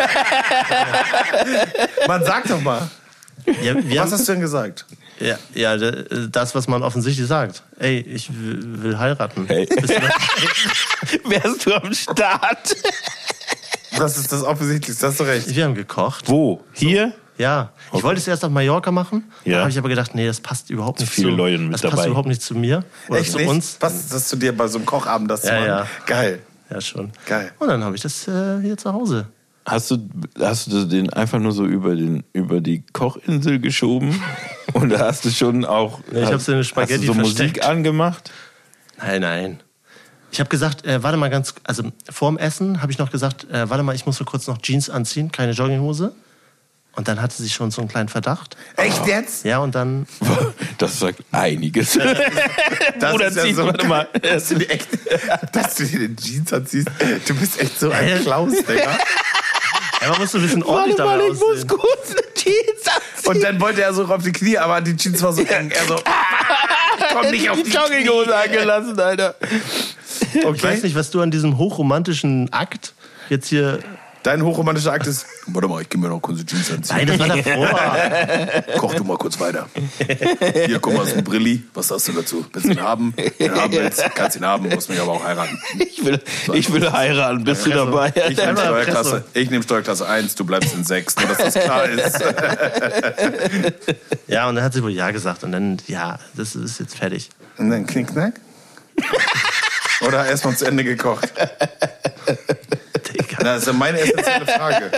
Man sagt doch mal. Ja, wir Was haben, hast du denn gesagt? ja, ja, das, was man offensichtlich sagt. Ey, ich will, will heiraten. Hey. Bist du das? wärst du am Start? Das ist das Offensichtlichste, hast du recht. Wir haben gekocht. Wo? Hier? Ja, ich wollte es erst auf Mallorca machen. Ja. Da habe ich aber gedacht, nee, das passt überhaupt nicht viele zu Leute mit Das dabei. passt überhaupt nicht zu mir oder Echt zu nicht? uns. Passt das zu dir bei so einem Kochabend, das zu Ja, machen? ja. Geil. Ja, schon. Geil. Und dann habe ich das äh, hier zu Hause. Hast du, hast du den einfach nur so über, den, über die Kochinsel geschoben? Oder hast du schon auch Nee, ich hab's in den hast Spaghetti du so versteckt. Musik angemacht? Nein, nein. Ich habe gesagt, äh, warte mal ganz, also vorm Essen habe ich noch gesagt, äh, warte mal, ich muss so kurz noch Jeans anziehen, keine Jogginghose. Und dann hatte sie schon so einen kleinen Verdacht. Echt jetzt? Ja, und dann... Das sagt einiges. Das Bruder, ist ja zieh, so, warte mal. dass du dir echt, dass du dir den Jeans anziehst. Du bist echt so ein Klaus, Digga. Ja, man muss so ein bisschen ordentlich Warte mal, dabei ich muss aussehen. kurz eine Jeans anziehen. Und dann wollte er so auf die Knie, aber die Jeans war so eng. Er so, ich komm nicht auf die, die Jogginghose angelassen, Alter. Ich Okay. weiß nicht, was du an diesem hochromantischen Akt jetzt hier... Dein hochromantischer Akt ist, warte mal, ich geh mir noch kurz die Jeans anziehen. Nein, das war davor. Koch du mal kurz weiter. Hier, guck mal, so ein Brilli. Was sagst du dazu? Willst du ihn haben? Wenn du ihn haben willst, kannst ihn haben, musst mich aber auch heiraten. Ich will, ich will heiraten. Bist du dabei? Ich nehme Einmal Steuerklasse, ich nehm Steuerklasse eins, du bleibst in sechs, nur dass das klar ist. Ja, und dann hat sie wohl Ja gesagt. Und dann, ja, das ist jetzt fertig. Und dann knickknack? Oder erstmal zu Ende gekocht? Digga. Das ist ja meine essentielle Frage.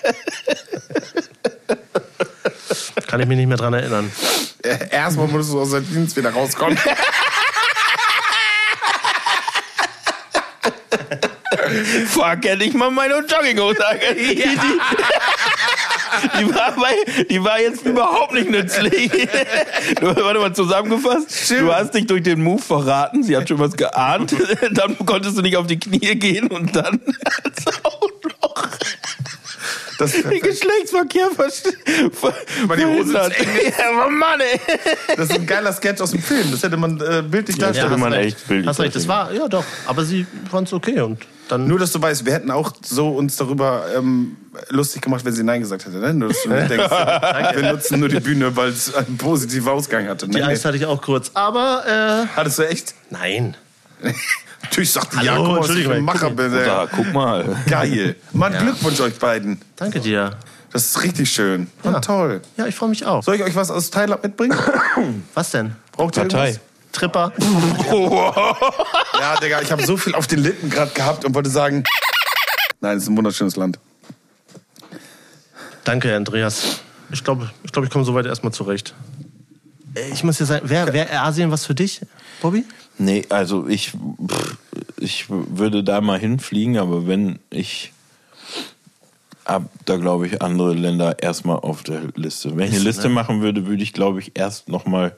Kann ich mich nicht mehr dran erinnern. Erstmal musst du aus der Jeans wieder rauskommen. Fuck, hätte ich mal meine Jogginghose angezogen. Die, die, die, war bei, die war jetzt überhaupt nicht nützlich. Du, warte mal, zusammengefasst. Stimmt. Du hast dich durch den Move verraten. Sie hat schon was geahnt. Dann konntest du nicht auf die Knie gehen und dann hat's auch noch Das ist den Geschlechtsverkehr verstehen. Weil die Hose ist eng. Ja, Mann, ey. Das ist ein geiler Sketch aus dem Film. Das hätte man äh, bildlich Ja, darstellen. hätte man hast recht. echt bildlich Hast recht, das war, ja doch. Aber sie fand es okay und dann... Nur, dass du weißt, wir hätten auch so uns darüber ähm, lustig gemacht, wenn sie Nein gesagt hätte. Ne? Nur, dass du nicht denkst, wir nutzen nur die Bühne, weil es einen positiven Ausgang hatte. Die Nee, Angst nee. hatte ich auch kurz. Aber, äh, Hattest du echt? nein. Natürlich sagte Hallo, ja, guck mal, was ich für ein Entschuldigung, Macher guck bin. Da, Ey. guck mal. Geil. Mann, Ja. Glückwunsch euch beiden. Danke dir. Das ist richtig schön. Mann, Ja. toll. Ja, ich freue mich auch. Soll ich euch was aus Thailand mitbringen? Was denn? Braucht ihr Partei. irgendwas? Tripper? Ja, Digga, ich habe so viel auf den Lippen gerade gehabt und wollte sagen, nein, es ist ein wunderschönes Land. Danke, Andreas. Ich glaube, ich, glaub, ich komme soweit erstmal zurecht. Äh, Ich muss ja sagen, wäre wär Asien was für dich, Bobby? Nee, also ich, pff, ich würde da mal hinfliegen, aber wenn ich hab da, glaube ich, andere Länder erstmal auf der Liste. Wenn ich eine Ist, Liste ne? machen würde, würde ich, glaube ich, erst nochmal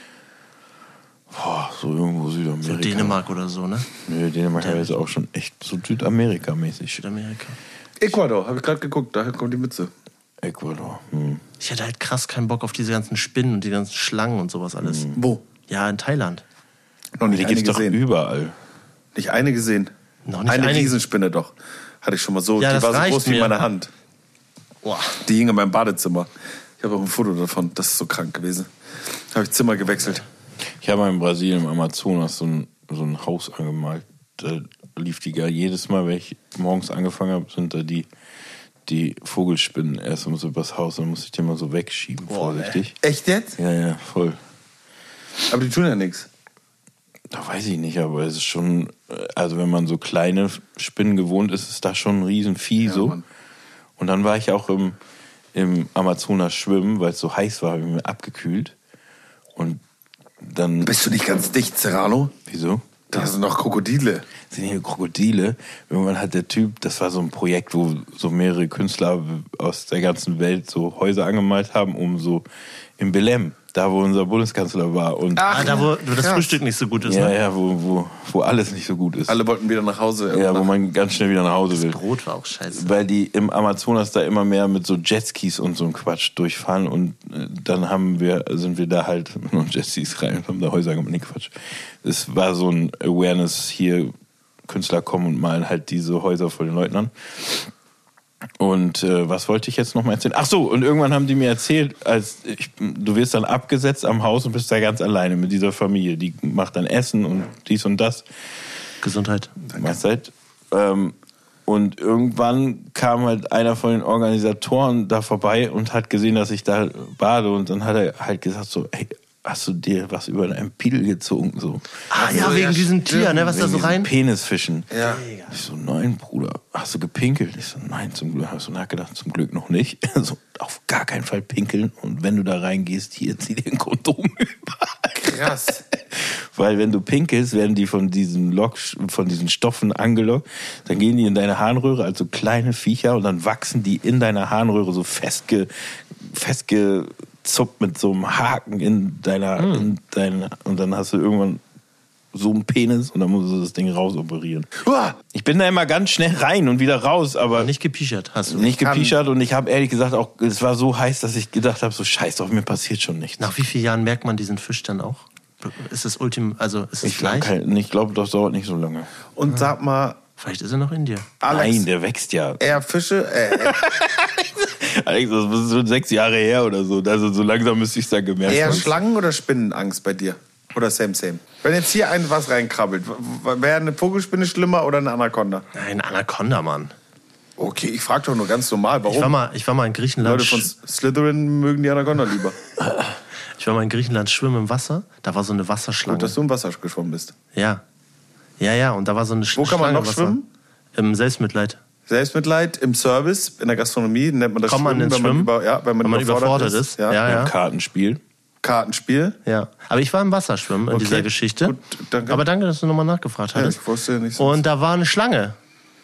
so irgendwo Südamerika. So Dänemark oder so, ne? Nee, Dänemark wäre jetzt auch schon echt so Südamerika-mäßig. Südamerika. Ecuador, habe ich gerade geguckt, daher kommt die Mütze. Ecuador. Hm. Ich hätte halt krass keinen Bock auf diese ganzen Spinnen und die ganzen Schlangen und sowas alles. Wo? Ja, in Thailand. Noch nicht Die eine gibt's doch gesehen. überall. Nicht eine gesehen. Noch nicht eine eine- Riesenspinne doch. Hatte ich schon mal so. Ja, die das war so reicht groß wie mir. meine Hand. Boah. Die hing in meinem Badezimmer. Ich habe auch ein Foto davon. Das ist so krank gewesen. Habe ich Zimmer gewechselt. Ich habe mal in Brasilien im Amazonas so ein, so ein Haus angemalt. Da lief die gar jedes Mal, wenn ich morgens angefangen habe, sind da die, die Vogelspinnen erst mal so übers Haus. Dann musste ich die mal so wegschieben, Boah, vorsichtig. Echt jetzt? Ja, ja, voll. Aber die tun ja nichts. Da weiß ich nicht, aber es ist schon, also wenn man so kleine Spinnen gewohnt ist, ist das schon ein Riesenvieh Ja, so. Mann. Und dann war ich auch im, im Amazonas schwimmen, weil es so heiß war, habe ich mir abgekühlt. Und dann... Bist du nicht ganz dicht, Serrano? Wieso? Da sind noch Krokodile. Das sind hier Krokodile. Irgendwann hat der Typ, das war so ein Projekt, wo so mehrere Künstler aus der ganzen Welt so Häuser angemalt haben, um so in Belém, da wo unser Bundeskanzler war. Und Ah, da wo, wo das krass. Frühstück nicht so gut ist, ja, ne? ja, wo, wo, wo alles nicht so gut ist. Alle wollten wieder nach Hause. ja, wo man ganz schnell wieder nach Hause will. Brot war auch scheiße. Weil die im Amazonas da immer mehr mit so Jetskis und so einem Quatsch durchfahren und äh, dann haben wir, sind wir da halt mit unseren Jetskis rein und haben da Häuser gemacht. Nee, Quatsch. Es war so ein Awareness hier, Künstler kommen und malen halt diese Häuser vor den Leuten an. Und äh, was wollte ich jetzt noch mal erzählen? Ach so, und irgendwann haben die mir erzählt, als ich, du wirst dann abgesetzt am Haus und bist da ganz alleine mit dieser Familie. Die macht dann Essen und dies und das. Gesundheit. Mahlzeit. Ähm, und irgendwann kam halt einer von den Organisatoren da vorbei und hat gesehen, dass ich da bade. Und dann hat er halt gesagt so, hey, hast du dir was über einen Pidel gezogen? So. Ah ja, so, wegen ja, diesem stimmt. Tier, ne? Was da Wegen so diesen rein... Penisfischen. Ja. Ich so, nein, Bruder, hast du gepinkelt? Ich so, nein, zum Glück. Hast du nachgedacht? Zum Glück noch nicht. So, auf gar keinen Fall pinkeln. Und wenn du da reingehst, hier, zieh dir ein Kondom über. Krass. Weil wenn du pinkelst, werden die von diesen Lok, von diesen Stoffen angelockt. Dann gehen die in deine Harnröhre, also kleine Viecher, und dann wachsen die in deiner Harnröhre so festge, festgezuppt mit so einem Haken in deiner, mm. in deiner, und dann hast du irgendwann so einen Penis und dann musst du das Ding rausoperieren. Uah! Ich bin da immer ganz schnell rein und wieder raus, aber nicht gepischert hast du. Nicht gepischert und ich habe ehrlich gesagt auch, es war so heiß, dass ich gedacht habe, so scheiß drauf, mir passiert schon nichts. Nach wie vielen Jahren merkt man diesen Fisch dann auch? Ist es ultim, also ist es ich gleich? Glaub, ich glaube, das dauert nicht so lange. Und sag mal, vielleicht ist er noch in dir. Alex, nein, der wächst ja. Eher Fische, äh, äh. Alex, das ist schon sechs Jahre her oder so. Also so langsam müsste ich es da gemerkt Eher haben. Schlangen oder Spinnenangst bei dir? Oder same, same? Wenn jetzt hier ein was reinkrabbelt, wäre eine Vogelspinne schlimmer oder eine Anaconda? Nein, Anaconda, Mann. Okay, ich frage doch nur ganz normal, warum? Ich war mal, ich war mal in Griechenland. Leute von Slytherin mögen die Anaconda lieber. Ich war mal in Griechenland schwimmen im Wasser. Da war so eine Wasserschlange. Gut, dass du im Wasser geschwommen bist. Ja. Ja, ja, und da war so eine Wo Schlange. kann man noch im Wasser. schwimmen? Im Selbstmitleid. Selbstmitleid, im Service, in der Gastronomie nennt man das Kommt man Schwimmen, ins wenn man, Schwimmen? über, ja, wenn man, Wenn man überfordert, überfordert ist. ist. Ja, ja. Ein Kartenspiel. Kartenspiel. Ja, aber ich war im Wasserschwimmen in Okay, dieser Geschichte. gut, danke. Aber danke, dass du nochmal nachgefragt Ja, hattest. ich wusste nicht so. Und da war eine Schlange.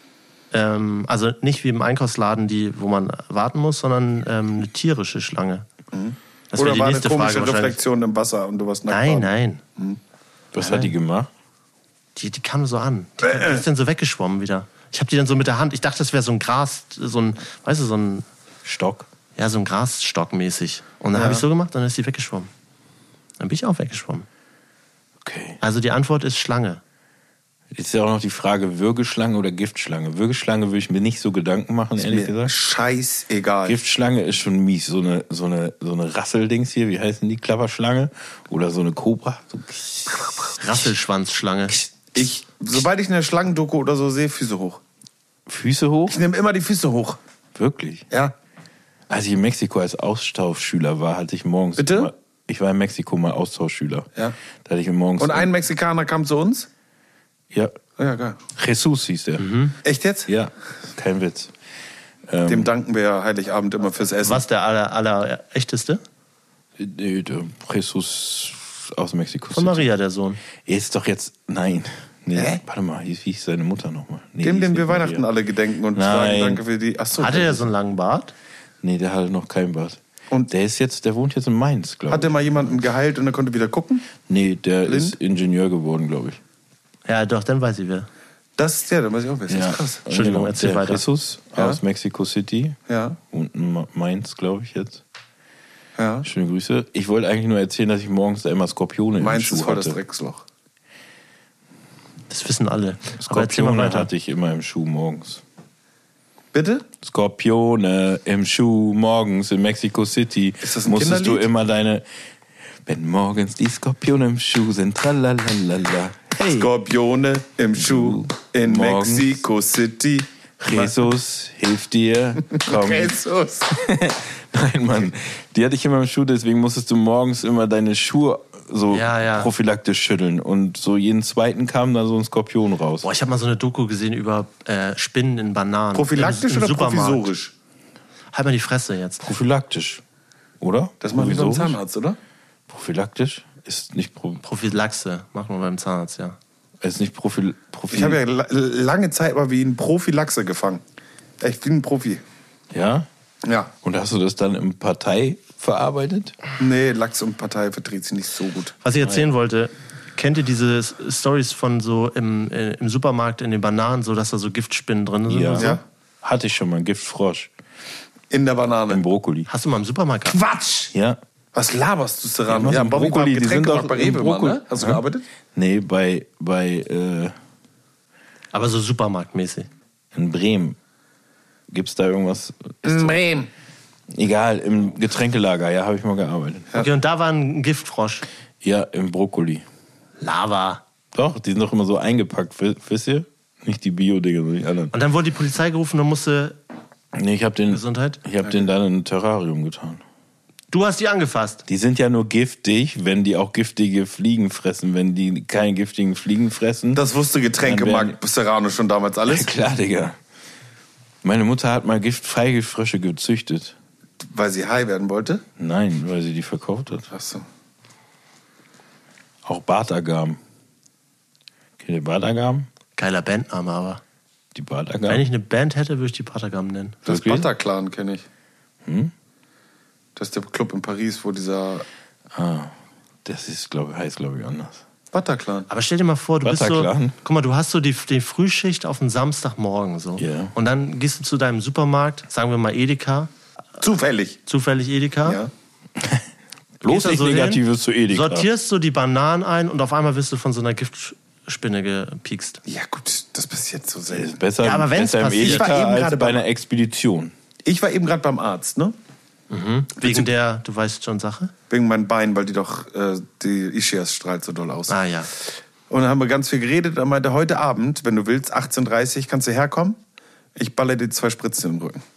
Ähm, also nicht wie im Einkaufsladen, die, wo man warten muss, sondern ähm, eine tierische Schlange. Mhm. Das Oder wäre die war eine nächste komische Frage wahrscheinlich. Reflexion im Wasser und du warst nackt? Nein, nein. Mhm. Was Nein. hat die gemacht? Die, die kam so an. Die, die ist dann so weggeschwommen wieder. Ich habe die dann so mit der Hand, ich dachte, das wäre so ein Gras, so ein, weißt du, so ein, Stock. ja, so ein Grasstock mäßig. Und dann Ja. habe ich so gemacht, dann ist sie weggeschwommen. Dann bin ich auch weggeschwommen. Okay. Also die Antwort ist Schlange. Jetzt ist ja auch noch die Frage, Würgeschlange oder Giftschlange. Würgeschlange würde ich mir nicht so Gedanken machen, ehrlich Mir gesagt. scheißegal. Giftschlange ist schon mies. So eine, so eine, so eine Rasseldings hier, wie heißen die? Klapperschlange? Oder so eine Kobra. So. Rasselschwanzschlange. Ich, sobald ich eine Schlangendoku oder so sehe, Füße hoch. Füße hoch? Ich nehme immer die Füße hoch. Wirklich? Ja. Als ich in Mexiko als Austauschschüler war, hatte ich morgens... Bitte? Immer, ich war in Mexiko mal Austauschschüler. Ja. Da hatte ich morgens... Und ein Mexikaner kam zu uns? Ja. Ja, geil. Jesus hieß der. Echt jetzt? Ja, kein Witz. Ähm, Dem danken wir ja Heiligabend immer fürs Essen. Was der aller, aller echteste? Nee, der Jesus aus Mexiko Von City. Maria, der Sohn. Er ist doch jetzt... Nein. Nee, Hä? warte mal, wie hieß seine Mutter nochmal? Nee, Dem, die dem ist wir nicht Weihnachten Maria. alle gedenken und Nein. sagen Danke für die... Achso. Hatte der so einen langen Bart? Nee, der hatte noch kein Bart. Und- der ist jetzt, der wohnt jetzt in Mainz, glaube ich. Hat der mal jemanden geheilt und er konnte wieder gucken? Nee, der Blind? ist Ingenieur geworden, glaube ich. Ja, doch, dann weiß ich wer. Das ist der, da weiß ich auch, wer ist. Das ist krass. Entschuldigung, Genau, erzähl der weiter. Jesus Ja. aus Mexico City Ja, und in Ma- Mainz, glaube ich jetzt. ja. Schöne Grüße. Ich wollte eigentlich nur erzählen, dass ich morgens da immer Skorpione Meins im Schuh ist voll das hatte. Drecksloch. Das wissen alle. Aber erzähl mal Skorpione weiter. hatte ich immer im Schuh morgens. Bitte? Skorpione im Schuh morgens in Mexico City. Ist das ein Musstest du Kinderlied? immer deine... Wenn morgens die Skorpione im Schuh sind, tralalala. Hey, Skorpione im Schuh in Morgens. Mexico City. Jesus, hilf dir, komm. Jesus. Nein, Mann, die hatte ich immer im Schuh, deswegen musstest du morgens immer deine Schuhe so Ja, ja. prophylaktisch schütteln. Und so jeden zweiten kam da so ein Skorpion raus. Boah, ich habe mal so eine Doku gesehen über äh, Spinnen in Bananen. Prophylaktisch Im, im oder Supermarkt. provisorisch? Halt mal die Fresse jetzt. Prophylaktisch, oder? Das machen wir beim Provisorisch? Zahnarzt, oder? Prophylaktisch ist nicht, Pro, Prophylaxe machen wir beim Zahnarzt, ja. ist nicht Profil, Profil. Ich habe ja la- lange Zeit mal wie ein Prophylaxe gefangen. Echt wie ein Profi. Ja? Ja. Und hast du das dann im Partei verarbeitet? Nee, Lachs und Partei verträgt sich nicht so gut. Was ich erzählen wollte, kennt ihr diese S- Stories von so im, äh, im Supermarkt in den Bananen, so dass da so Giftspinnen drin sind? Ja. und so? Ja. Hatte ich schon mal, Giftfrosch In der Banane. im Brokkoli. Hast du mal im Supermarkt gehabt? Quatsch! Ja. Was laberst du, Serrano? Ja, Ja, im Bobby Brokkoli, war die sind Getränke doch bei im Rewe, Mann, Brokkoli. ne? Hast du Ja. gearbeitet? Nee, bei, bei äh, Aber so supermarktmäßig. in Bremen. Gibt's da irgendwas? Bremen. Egal, im Getränkelager, ja, habe ich mal gearbeitet. Okay, und da war ein Giftfrosch. Ja, im Brokkoli. Lava. Doch, die sind doch immer so eingepackt, wi- wisst ihr? Nicht die Bio-Dinger, sondern die anderen. Und dann wurde die Polizei gerufen und musste... Nee, ich habe den, Gesundheit? ich hab den dann in ein Terrarium getan. Du hast die angefasst. Die sind ja nur giftig, wenn die auch giftige Fliegen fressen. Wenn die keine giftigen Fliegen fressen. Das wusste Getränkemarkt Serrano schon damals alles. Klar, Digga. Meine Mutter hat mal giftfreie Frösche gezüchtet. Weil sie high werden wollte? Nein, weil sie die verkauft hat. Achso. Auch Bartagam. Die Badagam? Geiler Bandname, aber. Die Badagam? Wenn ich eine Band hätte, würde ich die Badagam nennen. Das Okay. Bataclan kenne ich. Hm? Das ist der Club in Paris, wo dieser Ah, das ist, glaube ich, heißt, glaube ich, anders. Bataclan. Aber stell dir mal vor, du bist so, Bataclan. guck mal, du hast so die, die Frühschicht auf einen Samstagmorgen so. Ja. Und dann gehst du zu deinem Supermarkt, sagen wir mal Edeka, Zufällig. zufällig Edeka. Ja. Bloß Gehst da nicht so Negatives hin, zu Edeka. Sortierst so die Bananen ein und auf einmal wirst du von so einer Giftspinne gepiekst. Ja, gut, das passiert so Ist selten. besser, Ja, aber wenn's besser im passiert- Ich war Edeka eben als gerade bei beim- einer Expedition. Ich war eben gerade beim Arzt, ne? Wegen der, du weißt schon Sache? Wegen meinem Bein, weil die doch, äh, die Ischias strahlt so doll aus. Ah ja. Und dann haben wir ganz viel geredet. Und er meinte, heute Abend, wenn du willst, achtzehn Uhr dreißig, kannst du herkommen. Ich baller dir zwei Spritzen im Rücken.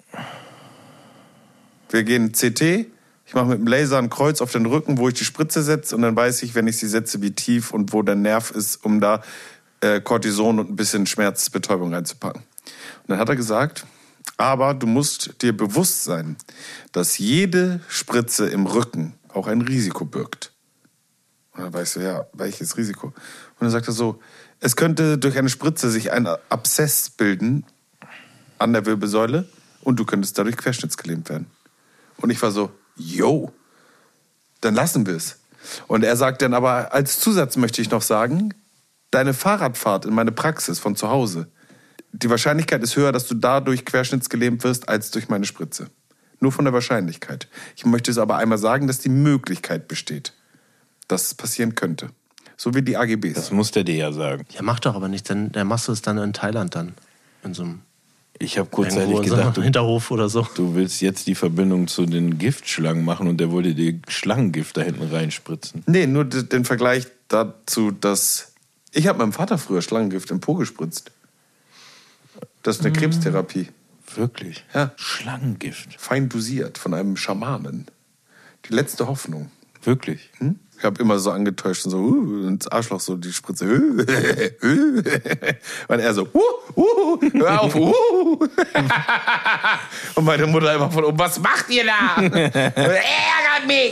Wir gehen C T. Ich mache mit dem Laser ein Kreuz auf den Rücken, wo ich die Spritze setze. Und dann weiß ich, wenn ich sie setze, wie tief und wo der Nerv ist, um da äh, Cortison und ein bisschen Schmerzbetäubung reinzupacken. Und dann hat er gesagt, aber du musst dir bewusst sein, dass jede Spritze im Rücken auch ein Risiko birgt. Und dann weißt du, ja, welches Risiko? Und dann sagt er so, es könnte durch eine Spritze sich ein Abszess bilden an der Wirbelsäule und du könntest dadurch querschnittsgelähmt werden. Und ich war so, yo, dann lassen wir es. Und er sagt dann aber, als Zusatz möchte ich noch sagen, deine Fahrradfahrt in meine Praxis von zu Hause, die Wahrscheinlichkeit ist höher, dass du dadurch querschnittsgelähmt wirst, als durch meine Spritze. Nur von der Wahrscheinlichkeit. Ich möchte es aber einmal sagen, dass die Möglichkeit besteht, dass es passieren könnte. So wie die A G Bs. Das muss der dir ja sagen. Ja, mach doch aber nicht, denn der machst du es dann in Thailand dann. In so einem Ich habe irgendwo kurzzeitig in so gedacht, einem du, Hinterhof oder so. du willst jetzt die Verbindung zu den Giftschlangen machen und der wollte dir Schlangengift da hinten reinspritzen. Nee, nur d- den Vergleich dazu, dass ich habe meinem Vater früher Schlangengift im Po gespritzt. Das ist eine Krebstherapie. Wirklich? Ja. Schlangengift. Fein dosiert von einem Schamanen. Die letzte Hoffnung. Wirklich? Hm? Ich habe immer so angetäuscht und so uh, ins Arschloch so die Spritze. Uh, uh. Und er so, uh, uh, hör auf, uh. Und meine Mutter immer von oben, was macht ihr da? Ärgert mich.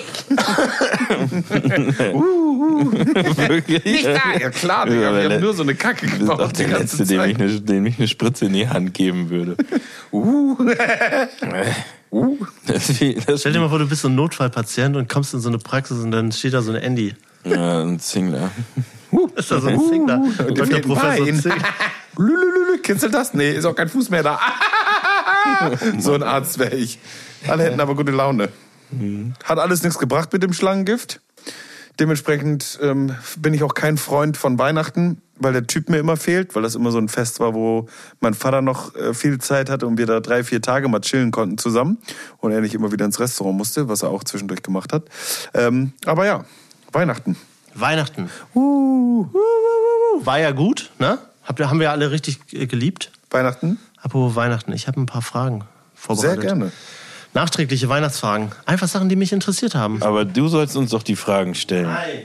uh, uh. Wirklich? Nicht da. Ja klar, Digga, Ja, wir der haben nur so eine Kacke Du bist gebaut auch die der ganze Letzte, dem ich, Zeit. eine, dem ich eine Spritze in die Hand geben würde. Uh. uh. Das ist wie, das Stell dir mal vor, du bist so ein Notfallpatient und kommst in so eine Praxis und dann steht da so eine Andy. ja, ein Zingler. Ist da so ein Zingler? Dem Doktor fehlt ein Professor Bein. Zingler. Lülülülü, kennst du das? Nee, ist auch kein Fuß mehr da. So ein Arzt wäre ich. Alle hätten aber gute Laune. Hat alles nichts gebracht mit dem Schlangengift. Dementsprechend ähm, bin ich auch kein Freund von Weihnachten, weil der Typ mir immer fehlt, weil das immer so ein Fest war, wo mein Vater noch äh, viel Zeit hatte und wir da drei, vier Tage mal chillen konnten zusammen und er nicht immer wieder ins Restaurant musste, was er auch zwischendurch gemacht hat. Ähm, aber ja, Weihnachten. Weihnachten. Uh, War ja gut, ne? Habt ihr, haben wir alle richtig äh, geliebt? Weihnachten? Apropos Weihnachten, ich habe ein paar Fragen vorbereitet. Sehr gerne. Nachträgliche Weihnachtsfragen. Einfach Sachen, die mich interessiert haben. Aber du sollst uns doch die Fragen stellen. Nein.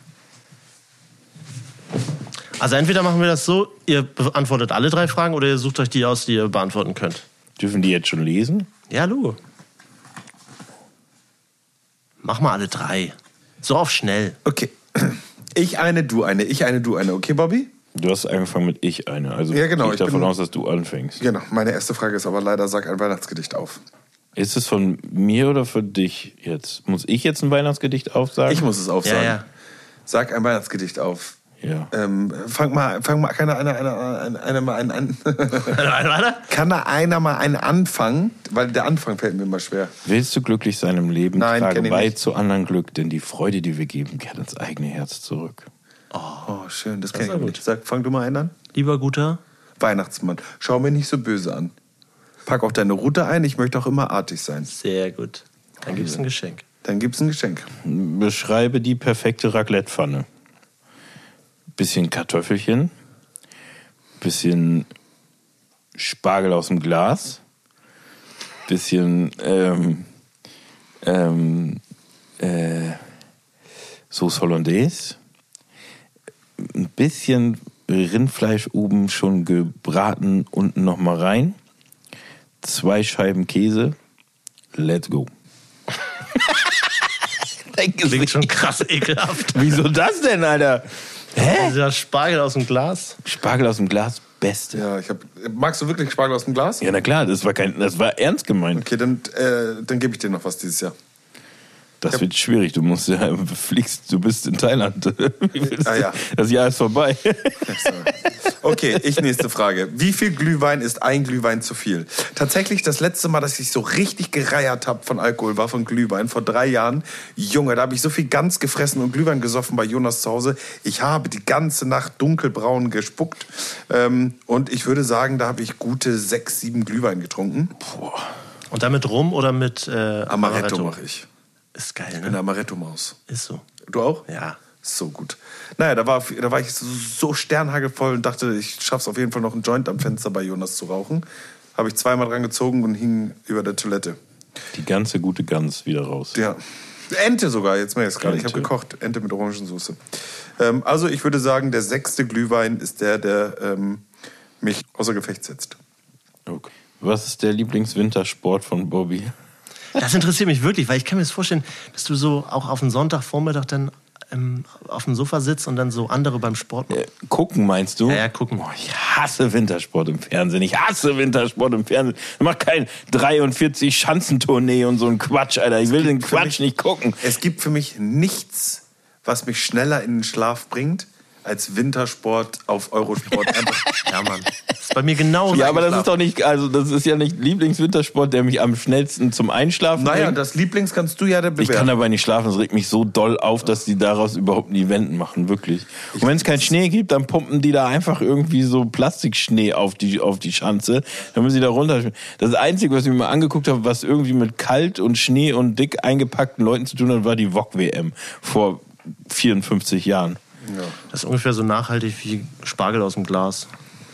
Also entweder machen wir das so, ihr beantwortet alle drei Fragen oder ihr sucht euch die aus, die ihr beantworten könnt. Dürfen die jetzt schon lesen? Ja, Lu. Mach mal alle drei. So auf schnell. Okay. Ich eine, du eine, ich eine, du eine. Okay, Bobby? Du hast angefangen mit ich eine. Also Ja, genau, gehe ich ich davon bin- aus, dass du anfängst. Genau. Meine erste Frage ist aber leider, sag ein Weihnachtsgedicht auf. Ist es von mir oder für dich jetzt? Muss ich jetzt ein Weihnachtsgedicht aufsagen? Ich muss es aufsagen. Ja, ja. Sag ein Weihnachtsgedicht auf. Ja. Ähm, fang mal, fang mal, kann da einer, einer, einer, einer mal einen an? Warte. Kann da einer mal einen anfangen? Weil der Anfang fällt mir immer schwer. Willst du glücklich sein im Leben? Nein, kenn Trage ich bei nicht. zu anderen Glück, denn die Freude, die wir geben, kehrt ins eigene Herz zurück. Oh, schön, das, Das kenn war ich gut. nicht. Sag, fang du mal einen an. Lieber Guter, Weihnachtsmann, schau mir nicht so böse an. Pack auch deine Route ein, ich möchte auch immer artig sein. sehr gut. Dann gibt's ein Geschenk. Dann gibt's ein Geschenk. Beschreibe die perfekte Raclette-Pfanne. Bisschen Kartoffelchen, bisschen Spargel aus dem Glas, bisschen ähm, ähm, äh, Sauce Hollandaise, ein bisschen Rindfleisch oben schon gebraten unten noch mal rein, zwei Scheiben Käse, let's go. Klingt schon krass ekelhaft. Wieso das denn, Alter? Hä? Dieser Spargel aus dem Glas. Spargel aus dem Glas, beste. Ja, ich hab, magst du wirklich Spargel aus dem Glas? Ja, na klar, das war, kein, das war ernst gemeint. Okay, dann, äh, dann gebe ich dir noch was dieses Jahr. Das wird schwierig, du musst ja, fliegst, du bist in Thailand. Ah, ja. Das Jahr ist vorbei. Okay, ich nächste Frage. Wie viel Glühwein ist ein Glühwein zu viel? Tatsächlich das letzte Mal, dass ich so richtig gereiert habe von Alkohol, war von Glühwein vor drei Jahren. Junge, da habe ich so viel Gans gefressen und Glühwein gesoffen bei Jonas zu Hause. Ich habe die ganze Nacht dunkelbraun gespuckt. Ähm, und ich würde sagen, da habe ich gute sechs, sieben Glühwein getrunken. Boah. Und damit rum oder mit äh, Amaretto, Amaretto? mache ich. Ist geil, Ich ne? bin eine Amaretto-Maus. Ist so. Du auch? Ja. So gut. Naja, da war, da war ich so, so sternhagelvoll und dachte, ich schaff's auf jeden Fall noch einen Joint am Fenster bei Jonas zu rauchen. Habe ich zweimal dran gezogen und hing über der Toilette. Die ganze gute Gans wieder raus. Ja. Ente sogar, jetzt merke ich es gerade. Ich habe Ente. gekocht. Ente mit Orangensauce. Ähm, also ich würde sagen, der sechste Glühwein ist der, der ähm, mich außer Gefecht setzt. Okay. Was ist der Lieblingswintersport von Bobby? Das interessiert mich wirklich, weil ich kann mir das vorstellen, dass du so auch auf einen Sonntagvormittag dann ähm, auf dem Sofa sitzt und dann so andere beim Sport machen. Äh, gucken meinst du? Ja, ja, gucken. Oh, ich hasse Wintersport im Fernsehen. Ich hasse Wintersport im Fernsehen. Ich mach kein dreiundvierzig Schanzentournee und so ein Quatsch, Alter. Ich will den für Quatsch mich- nicht gucken. Es gibt für mich nichts, was mich schneller in den Schlaf bringt, als Wintersport auf Eurosport. Einfach, Ja, Mann. Das ist bei mir genauso. Ja, aber das ist doch nicht, also das ist ja nicht Lieblingswintersport, der mich am schnellsten zum Einschlafen naja, bringt. das Lieblings kannst du ja da Ich kann bewerten. dabei nicht schlafen, es regt mich so doll auf, dass die daraus überhaupt ein Event machen, wirklich. Und wenn es keinen Schnee gibt, dann pumpen die da einfach irgendwie so Plastikschnee auf die, auf die Schanze, dann müssen sie da runter. Das Einzige, was ich mir mal angeguckt habe, was irgendwie mit kalt und Schnee und dick eingepackten Leuten zu tun hat, war die V O G W M vor vierundfünfzig Jahren. Das ist ungefähr so nachhaltig wie Spargel aus dem Glas.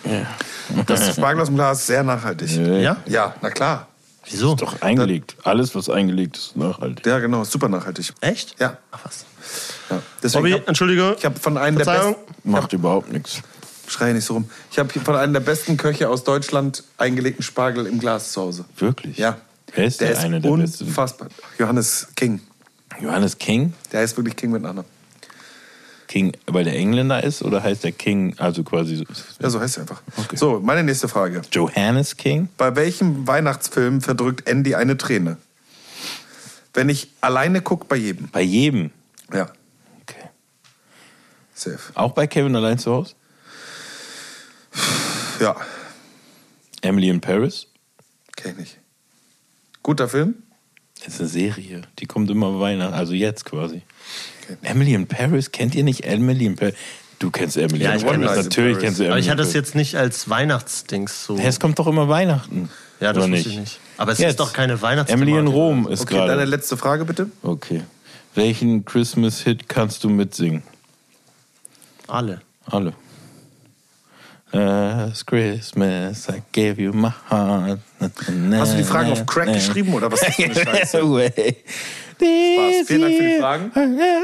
Das Spargel aus dem Glas ist sehr nachhaltig. Ja? Ja, na klar. Wieso? Doch eingelegt. Alles, was eingelegt ist, nachhaltig. Ja, genau, super nachhaltig. Echt? Ja. Ach was. ja. Deswegen, Bobby, ich hab- Entschuldige. ich habe von einem der Verzeihung. besten, Macht überhaupt nichts. schrei nicht so rum. Ich habe von einem der besten Köche aus Deutschland eingelegten Spargel im Glas zu Hause. Wirklich? Ja. Wer ist der der ist eine der besten? unfassbar. Johannes King. Johannes King? Der heißt wirklich King mit Nachnamen. King, weil der Engländer ist, oder heißt der King, also quasi so? Ja, so heißt er einfach. Okay. So, meine nächste Frage. Johannes King? Bei welchem Weihnachtsfilm verdrückt Andy eine Träne? Wenn ich alleine gucke, bei jedem. Bei jedem. Ja, Okay. safe. Auch bei Kevin allein zu Hause? Ja, Emily in Paris? kenn ich nicht. Guter Film? Das ist eine Serie. Die kommt immer Weihnachten, also jetzt quasi. Okay. Emily in Paris? Kennt ihr nicht Emily in Paris? Du kennst Emily Ja, in ich Paris. kenn das. Natürlich Paris. kennst du Emily Aber ich in hatte das Paris. jetzt nicht als Weihnachtsdings so. Hä, es kommt doch immer Weihnachten. Ja, das Oder wusste ich nicht. Aber es Jetzt. ist doch keine Weihnachtsthematik. Emily in Rom ist Okay, deine gerade. letzte Frage bitte. Okay. Welchen Christmas-Hit kannst du mitsingen? Alle. Alle. Last Christmas, I gave you my heart. Hast du die Fragen auf Crack geschrieben oder was ist das für eine Scheiße? Away. Spaß. Vielen Dank für die Fragen.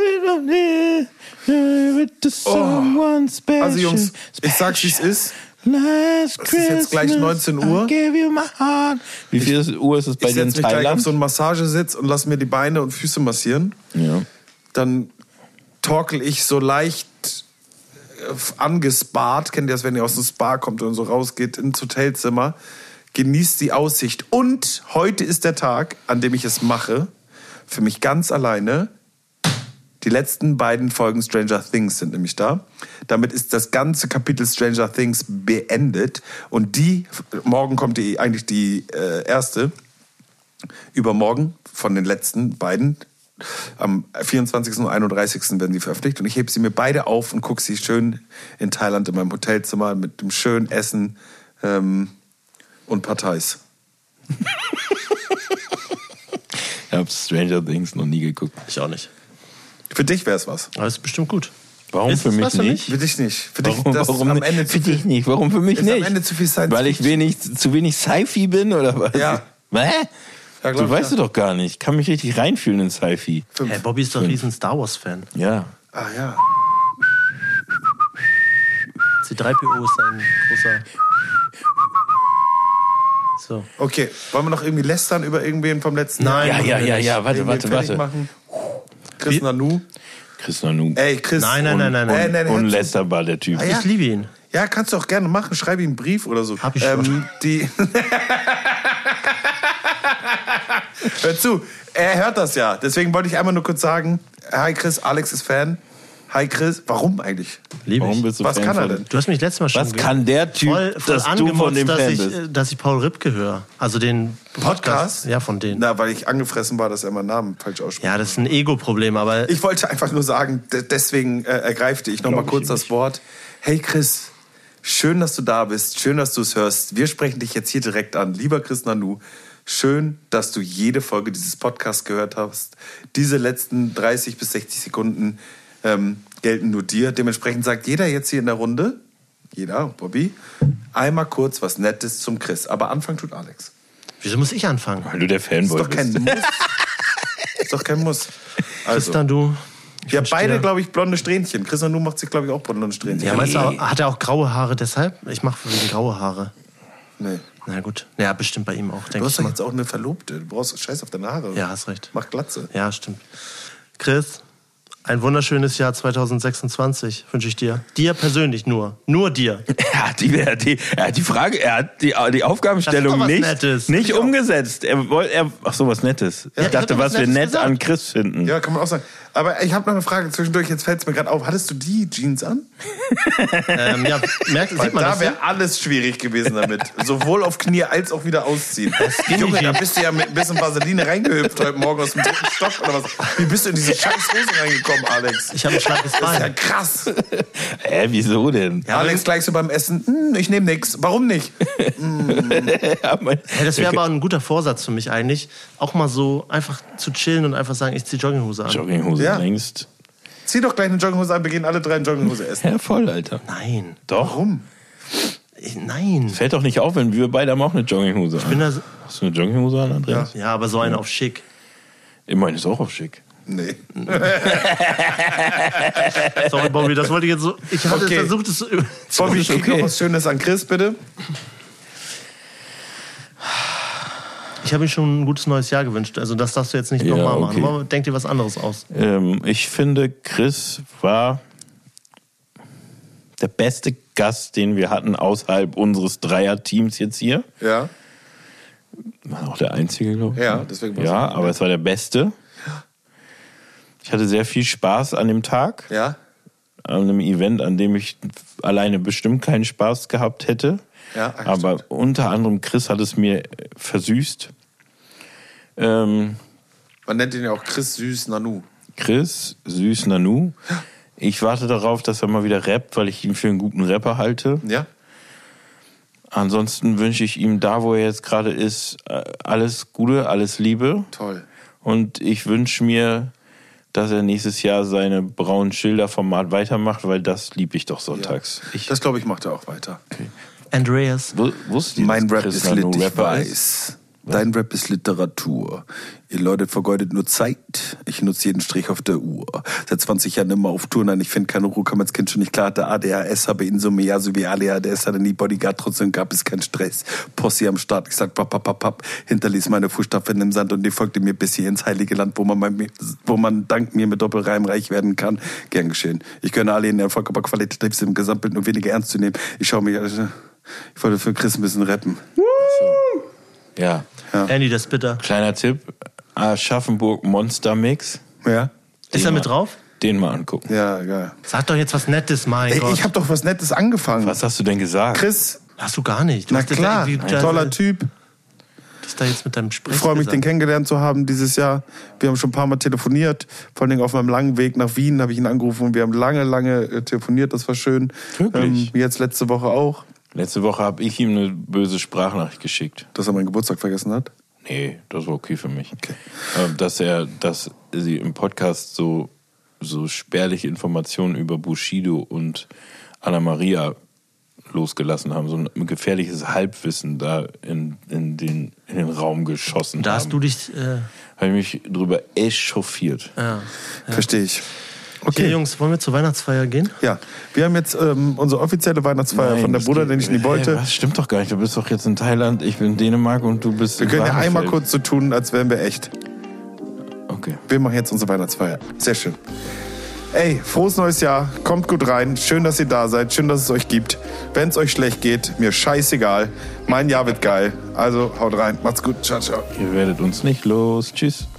Oh. Also Jungs, ich sag's wie es ist. Last Es ist jetzt gleich neunzehn Uhr. I gave you my heart. Wie viel ist- Uhr ist es bei Ich dir in setze mich gleich auf Thailand? so einen Massagesitz und lass mir die Beine und Füße massieren. Ja. Dann torkel ich so leicht äh, angespart. Kennt ihr das, wenn ihr aus dem Spa kommt und so rausgeht ins Hotelzimmer? Genießt die Aussicht. Und heute ist der Tag, an dem ich es mache. Für mich ganz alleine. Die letzten beiden Folgen Stranger Things sind nämlich da. Damit ist das ganze Kapitel Stranger Things beendet. Und die, morgen kommt die, eigentlich die äh, erste, übermorgen von den letzten beiden. Am vierundzwanzigsten und einunddreißigsten werden die veröffentlicht. Und ich hebe sie mir beide auf und gucke sie schön in Thailand in meinem Hotelzimmer mit dem schönen Essen ähm, und Parteis. Ich habe Stranger Things noch nie geguckt. Ich auch nicht. Für dich wäre es was. Aber es ist bestimmt gut. Warum Ist für es mich was für nicht? Für dich nicht. Für dich Warum, das warum am nicht? Ende zu für dich viel, nicht? Warum für mich ist nicht? am Ende zu viel Science Weil ich Fiction. wenig, zu wenig Sci-Fi bin oder was? Ja. Hä? Ja, glaub Du ich, weißt ja. du doch gar nicht. Ich kann mich richtig reinfühlen in Sci-Fi. Fünf. Hey, Bobby ist doch ein riesen Star Wars-Fan. Ja. Ah ja. C drei P O ist ein großer... So. Okay, wollen wir noch irgendwie lästern über irgendwen vom letzten Nein. Jahr? Ja, ja, ja, ja. Warte, Irgendwen warte, fertig warte. machen? Chris Nanu. Chris Nanu. Ey, Chris. Nein, nein, nein, nein. Und, nein. äh, nein, Unlästerbar, der Typ. Ah, ja? Ich liebe ihn. Ja, kannst du auch gerne machen. Schreib ihm einen Brief oder so. Hab ich schon. Ähm, die Hör zu, er hört das ja. Deswegen wollte ich einmal nur kurz sagen, hi Chris, Alex ist Fan. Hi Chris, warum eigentlich? Liebe Warum ich. bist du Was Fan kann er von- denn? Du hast mich letztes Mal schon Was kann der Typ, voll, voll dass du von dem dass Fan ich, bist? äh, dass ich Paul Ripke höre. Also den Podcast. Podcast? Ja, von denen. Na, weil ich angefressen war, dass er meinen Namen falsch ausspricht. Ja, das ist ein Ego-Problem, aber Ich wollte einfach nur sagen, de- deswegen äh, ergreifte ich noch mal Glaub ich kurz ihm das nicht. Wort. Hey Chris, schön, dass du da bist. Schön, dass du es hörst. Wir sprechen dich jetzt hier direkt an. Lieber Chris Nanu, schön, dass du jede Folge dieses Podcasts gehört hast. Diese letzten dreißig bis sechzig Sekunden ähm, gelten nur dir. Dementsprechend sagt jeder jetzt hier in der Runde, jeder, Bobby, einmal kurz was Nettes zum Chris. Aber Anfang tut Alex. wieso muss ich anfangen? Weil du der Fanboy Ist doch kein bist. Muss. Ist doch kein Muss. Also, Tristan, du. Ich wir haben wünsch beide, dir- glaube ich, blonde Strähnchen. Chris Nanu macht sich, glaube ich, auch blonde Strähnchen. Ja, meinst du, auch- hat er auch graue Haare deshalb? Ich mache wegen graue Haare. Nee. Na gut. Ja, bestimmt bei ihm auch, Du denke hast ich doch mal. jetzt auch eine Verlobte. Du brauchst Scheiß auf deine Haare. Ja, hast recht. Mach Glatze. Ja, stimmt. Chris, ein wunderschönes Jahr zwanzig sechsundzwanzig wünsche ich dir. Dir persönlich nur. Nur dir. Er hat die, er hat die, er hat die Frage, er hat die, die Das ist Aufgabenstellung doch was nicht, Nettes. nicht Ich auch. umgesetzt. Er wollte, er, ach so, was Nettes. ich ich dachte, hab doch was was wir Nettes nett gesagt. an Chris finden. Ja, kann man auch sagen. Aber ich habe noch eine Frage zwischendurch. Jetzt fällt es mir gerade auf. Hattest du die Jeans an? ähm, ja, merkt, Weil sieht man da das? wäre alles schwierig gewesen damit. Sowohl auf Knie als auch wieder ausziehen. Junge, da bist du ja mit ein bisschen Vaseline reingehüpft heute Morgen aus dem dritten Stock oder was. Wie bist du in diese scheiß Hose reingekommen, Alex? Ich habe ein schlankes Das ist ja Bein. krass. Hä, wieso denn? Ja, Alex gleich so beim Essen. Hm, ich nehme nix. Warum nicht? Ja, mein- Ja, das wäre aber ein guter Vorsatz für mich eigentlich, auch mal so einfach zu chillen und einfach sagen, ich ziehe Jogginghose an. Jogginghose Ja. längst. Zieh doch gleich eine Jogginghose an. Wir gehen alle drei eine Jogginghose essen. Ja, voll, Alter. Nein. Doch. Warum? Ich, nein. Fällt doch nicht auf, wenn wir beide haben auch eine Jogginghose an. bin da- Hast du eine Jogginghose an, Andreas? Ja, aber so eine auf schick. Immerhin ist auch auf schick. Nee. Sorry, Bobby, das wollte ich jetzt so. Ich hatte Okay. versucht, es zu. Bobby, ist krieg okay. noch was Schönes an Chris, bitte. Ich habe ihm schon ein gutes neues Jahr gewünscht. Also, das darfst du jetzt nicht Ja, nochmal okay. machen. Aber denk dir was anderes aus. Ähm, ich finde, Chris war der beste Gast, den wir hatten außerhalb unseres Dreier-Teams jetzt hier. Ja. War auch der einzige, glaube ich. Ja, deswegen war's Ja, auch- aber es war der beste. Ich hatte sehr viel Spaß an dem Tag, Ja. an einem Event, an dem ich alleine bestimmt keinen Spaß gehabt hätte. Ja, aber stimmt. unter anderem Chris hat es mir versüßt. Ähm, Man nennt ihn ja auch Chris Süß Nanu. Chris, süß Nanu. Ich warte darauf, dass er mal wieder rappt, weil ich ihn für einen guten Rapper halte. Ja? Ansonsten wünsche ich ihm da, wo er jetzt gerade ist, äh, alles Gute, alles Liebe. Toll. Und ich wünsche mir, dass er nächstes Jahr seine braunen Schilder-Format weitermacht, weil das liebe ich doch sonntags. Ich Das, glaube ich, macht er auch weiter. Andreas. wu- wusste, Mein dass Rap Chris ist Nanu lit, ich Rapper ist. weiß. Dein Rap ist Literatur. Ihr Leute vergeudet nur Zeit. Ich nutze jeden Strich auf der Uhr. Seit zwanzig Jahren immer auf Tour. Nein, ich finde keine Ruhe, kam als Kind schon nicht klar. Hatte A D H S, habe Insomnie, ja, so wie A D H S, hatte nie Bodyguard, trotzdem gab es keinen Stress. Posse am Start, ich sag papp, papp, papp, papp. Hinterließ meine Fußstapfen im Sand und die folgte mir bis hier ins heilige Land, wo man, mein, wo man dank mir mit Doppelreim reich werden kann. Gern geschehen. Ich gönne alle in Erfolg, aber qualitativ im Gesamtbild nur weniger ernst zu nehmen. Ich schaue mich, ich wollte für Chris ein bisschen rappen. Ja. Andy, das ist bitter. Kleiner Tipp: Aschaffenburg Monster Mix. Ja? Ist er mit drauf? Den mal angucken. Ja, geil. Sag doch jetzt was Nettes, mein Ey, Gott. ich habe doch was Nettes angefangen. Was hast du denn gesagt? Chris, Hast du gar nicht. Du na hast jetzt klar, irgendwie da- toller Typ. Was ist da jetzt mit deinem Sprech Ich freue mich, den gesagt? kennengelernt zu haben dieses Jahr. Wir haben schon ein paar Mal telefoniert. Vor allen Dingen auf meinem langen Weg nach Wien habe ich ihn angerufen und wir haben lange, lange äh, telefoniert. Das war schön. Wirklich? Ähm, jetzt letzte Woche auch, Letzte Woche habe ich ihm eine böse Sprachnachricht geschickt. dass er meinen Geburtstag vergessen hat. Nee, das war okay für mich. Okay. Ähm, Dass er, dass sie im Podcast so, so spärliche Informationen über Bushido und Anna Maria losgelassen haben, so ein gefährliches Halbwissen da in, in, den, in den Raum geschossen Da hast haben. du dich. Äh, Habe ich mich drüber echauffiert. ja. Verstehe ich. Okay, Okay. Jungs, wollen wir zur Weihnachtsfeier gehen? Ja, wir haben jetzt ähm, unsere offizielle Weihnachtsfeier Nein, von der das Bruder, geht- den ich nie wollte. Hey, was stimmt doch gar nicht. Du bist doch jetzt in Thailand, ich bin in Dänemark und du bist wir in können ja einmal Warnefeld. kurz so tun, als wären wir echt. Okay. Wir machen jetzt unsere Weihnachtsfeier. Sehr schön. Ey, frohes neues Jahr. Kommt gut rein. Schön, dass ihr da seid. Schön, dass es euch gibt. Wenn es euch schlecht geht, mir scheißegal. Mein Jahr wird geil. Also haut rein. Macht's gut. Ciao, ciao. Ihr werdet uns nicht los. Tschüss.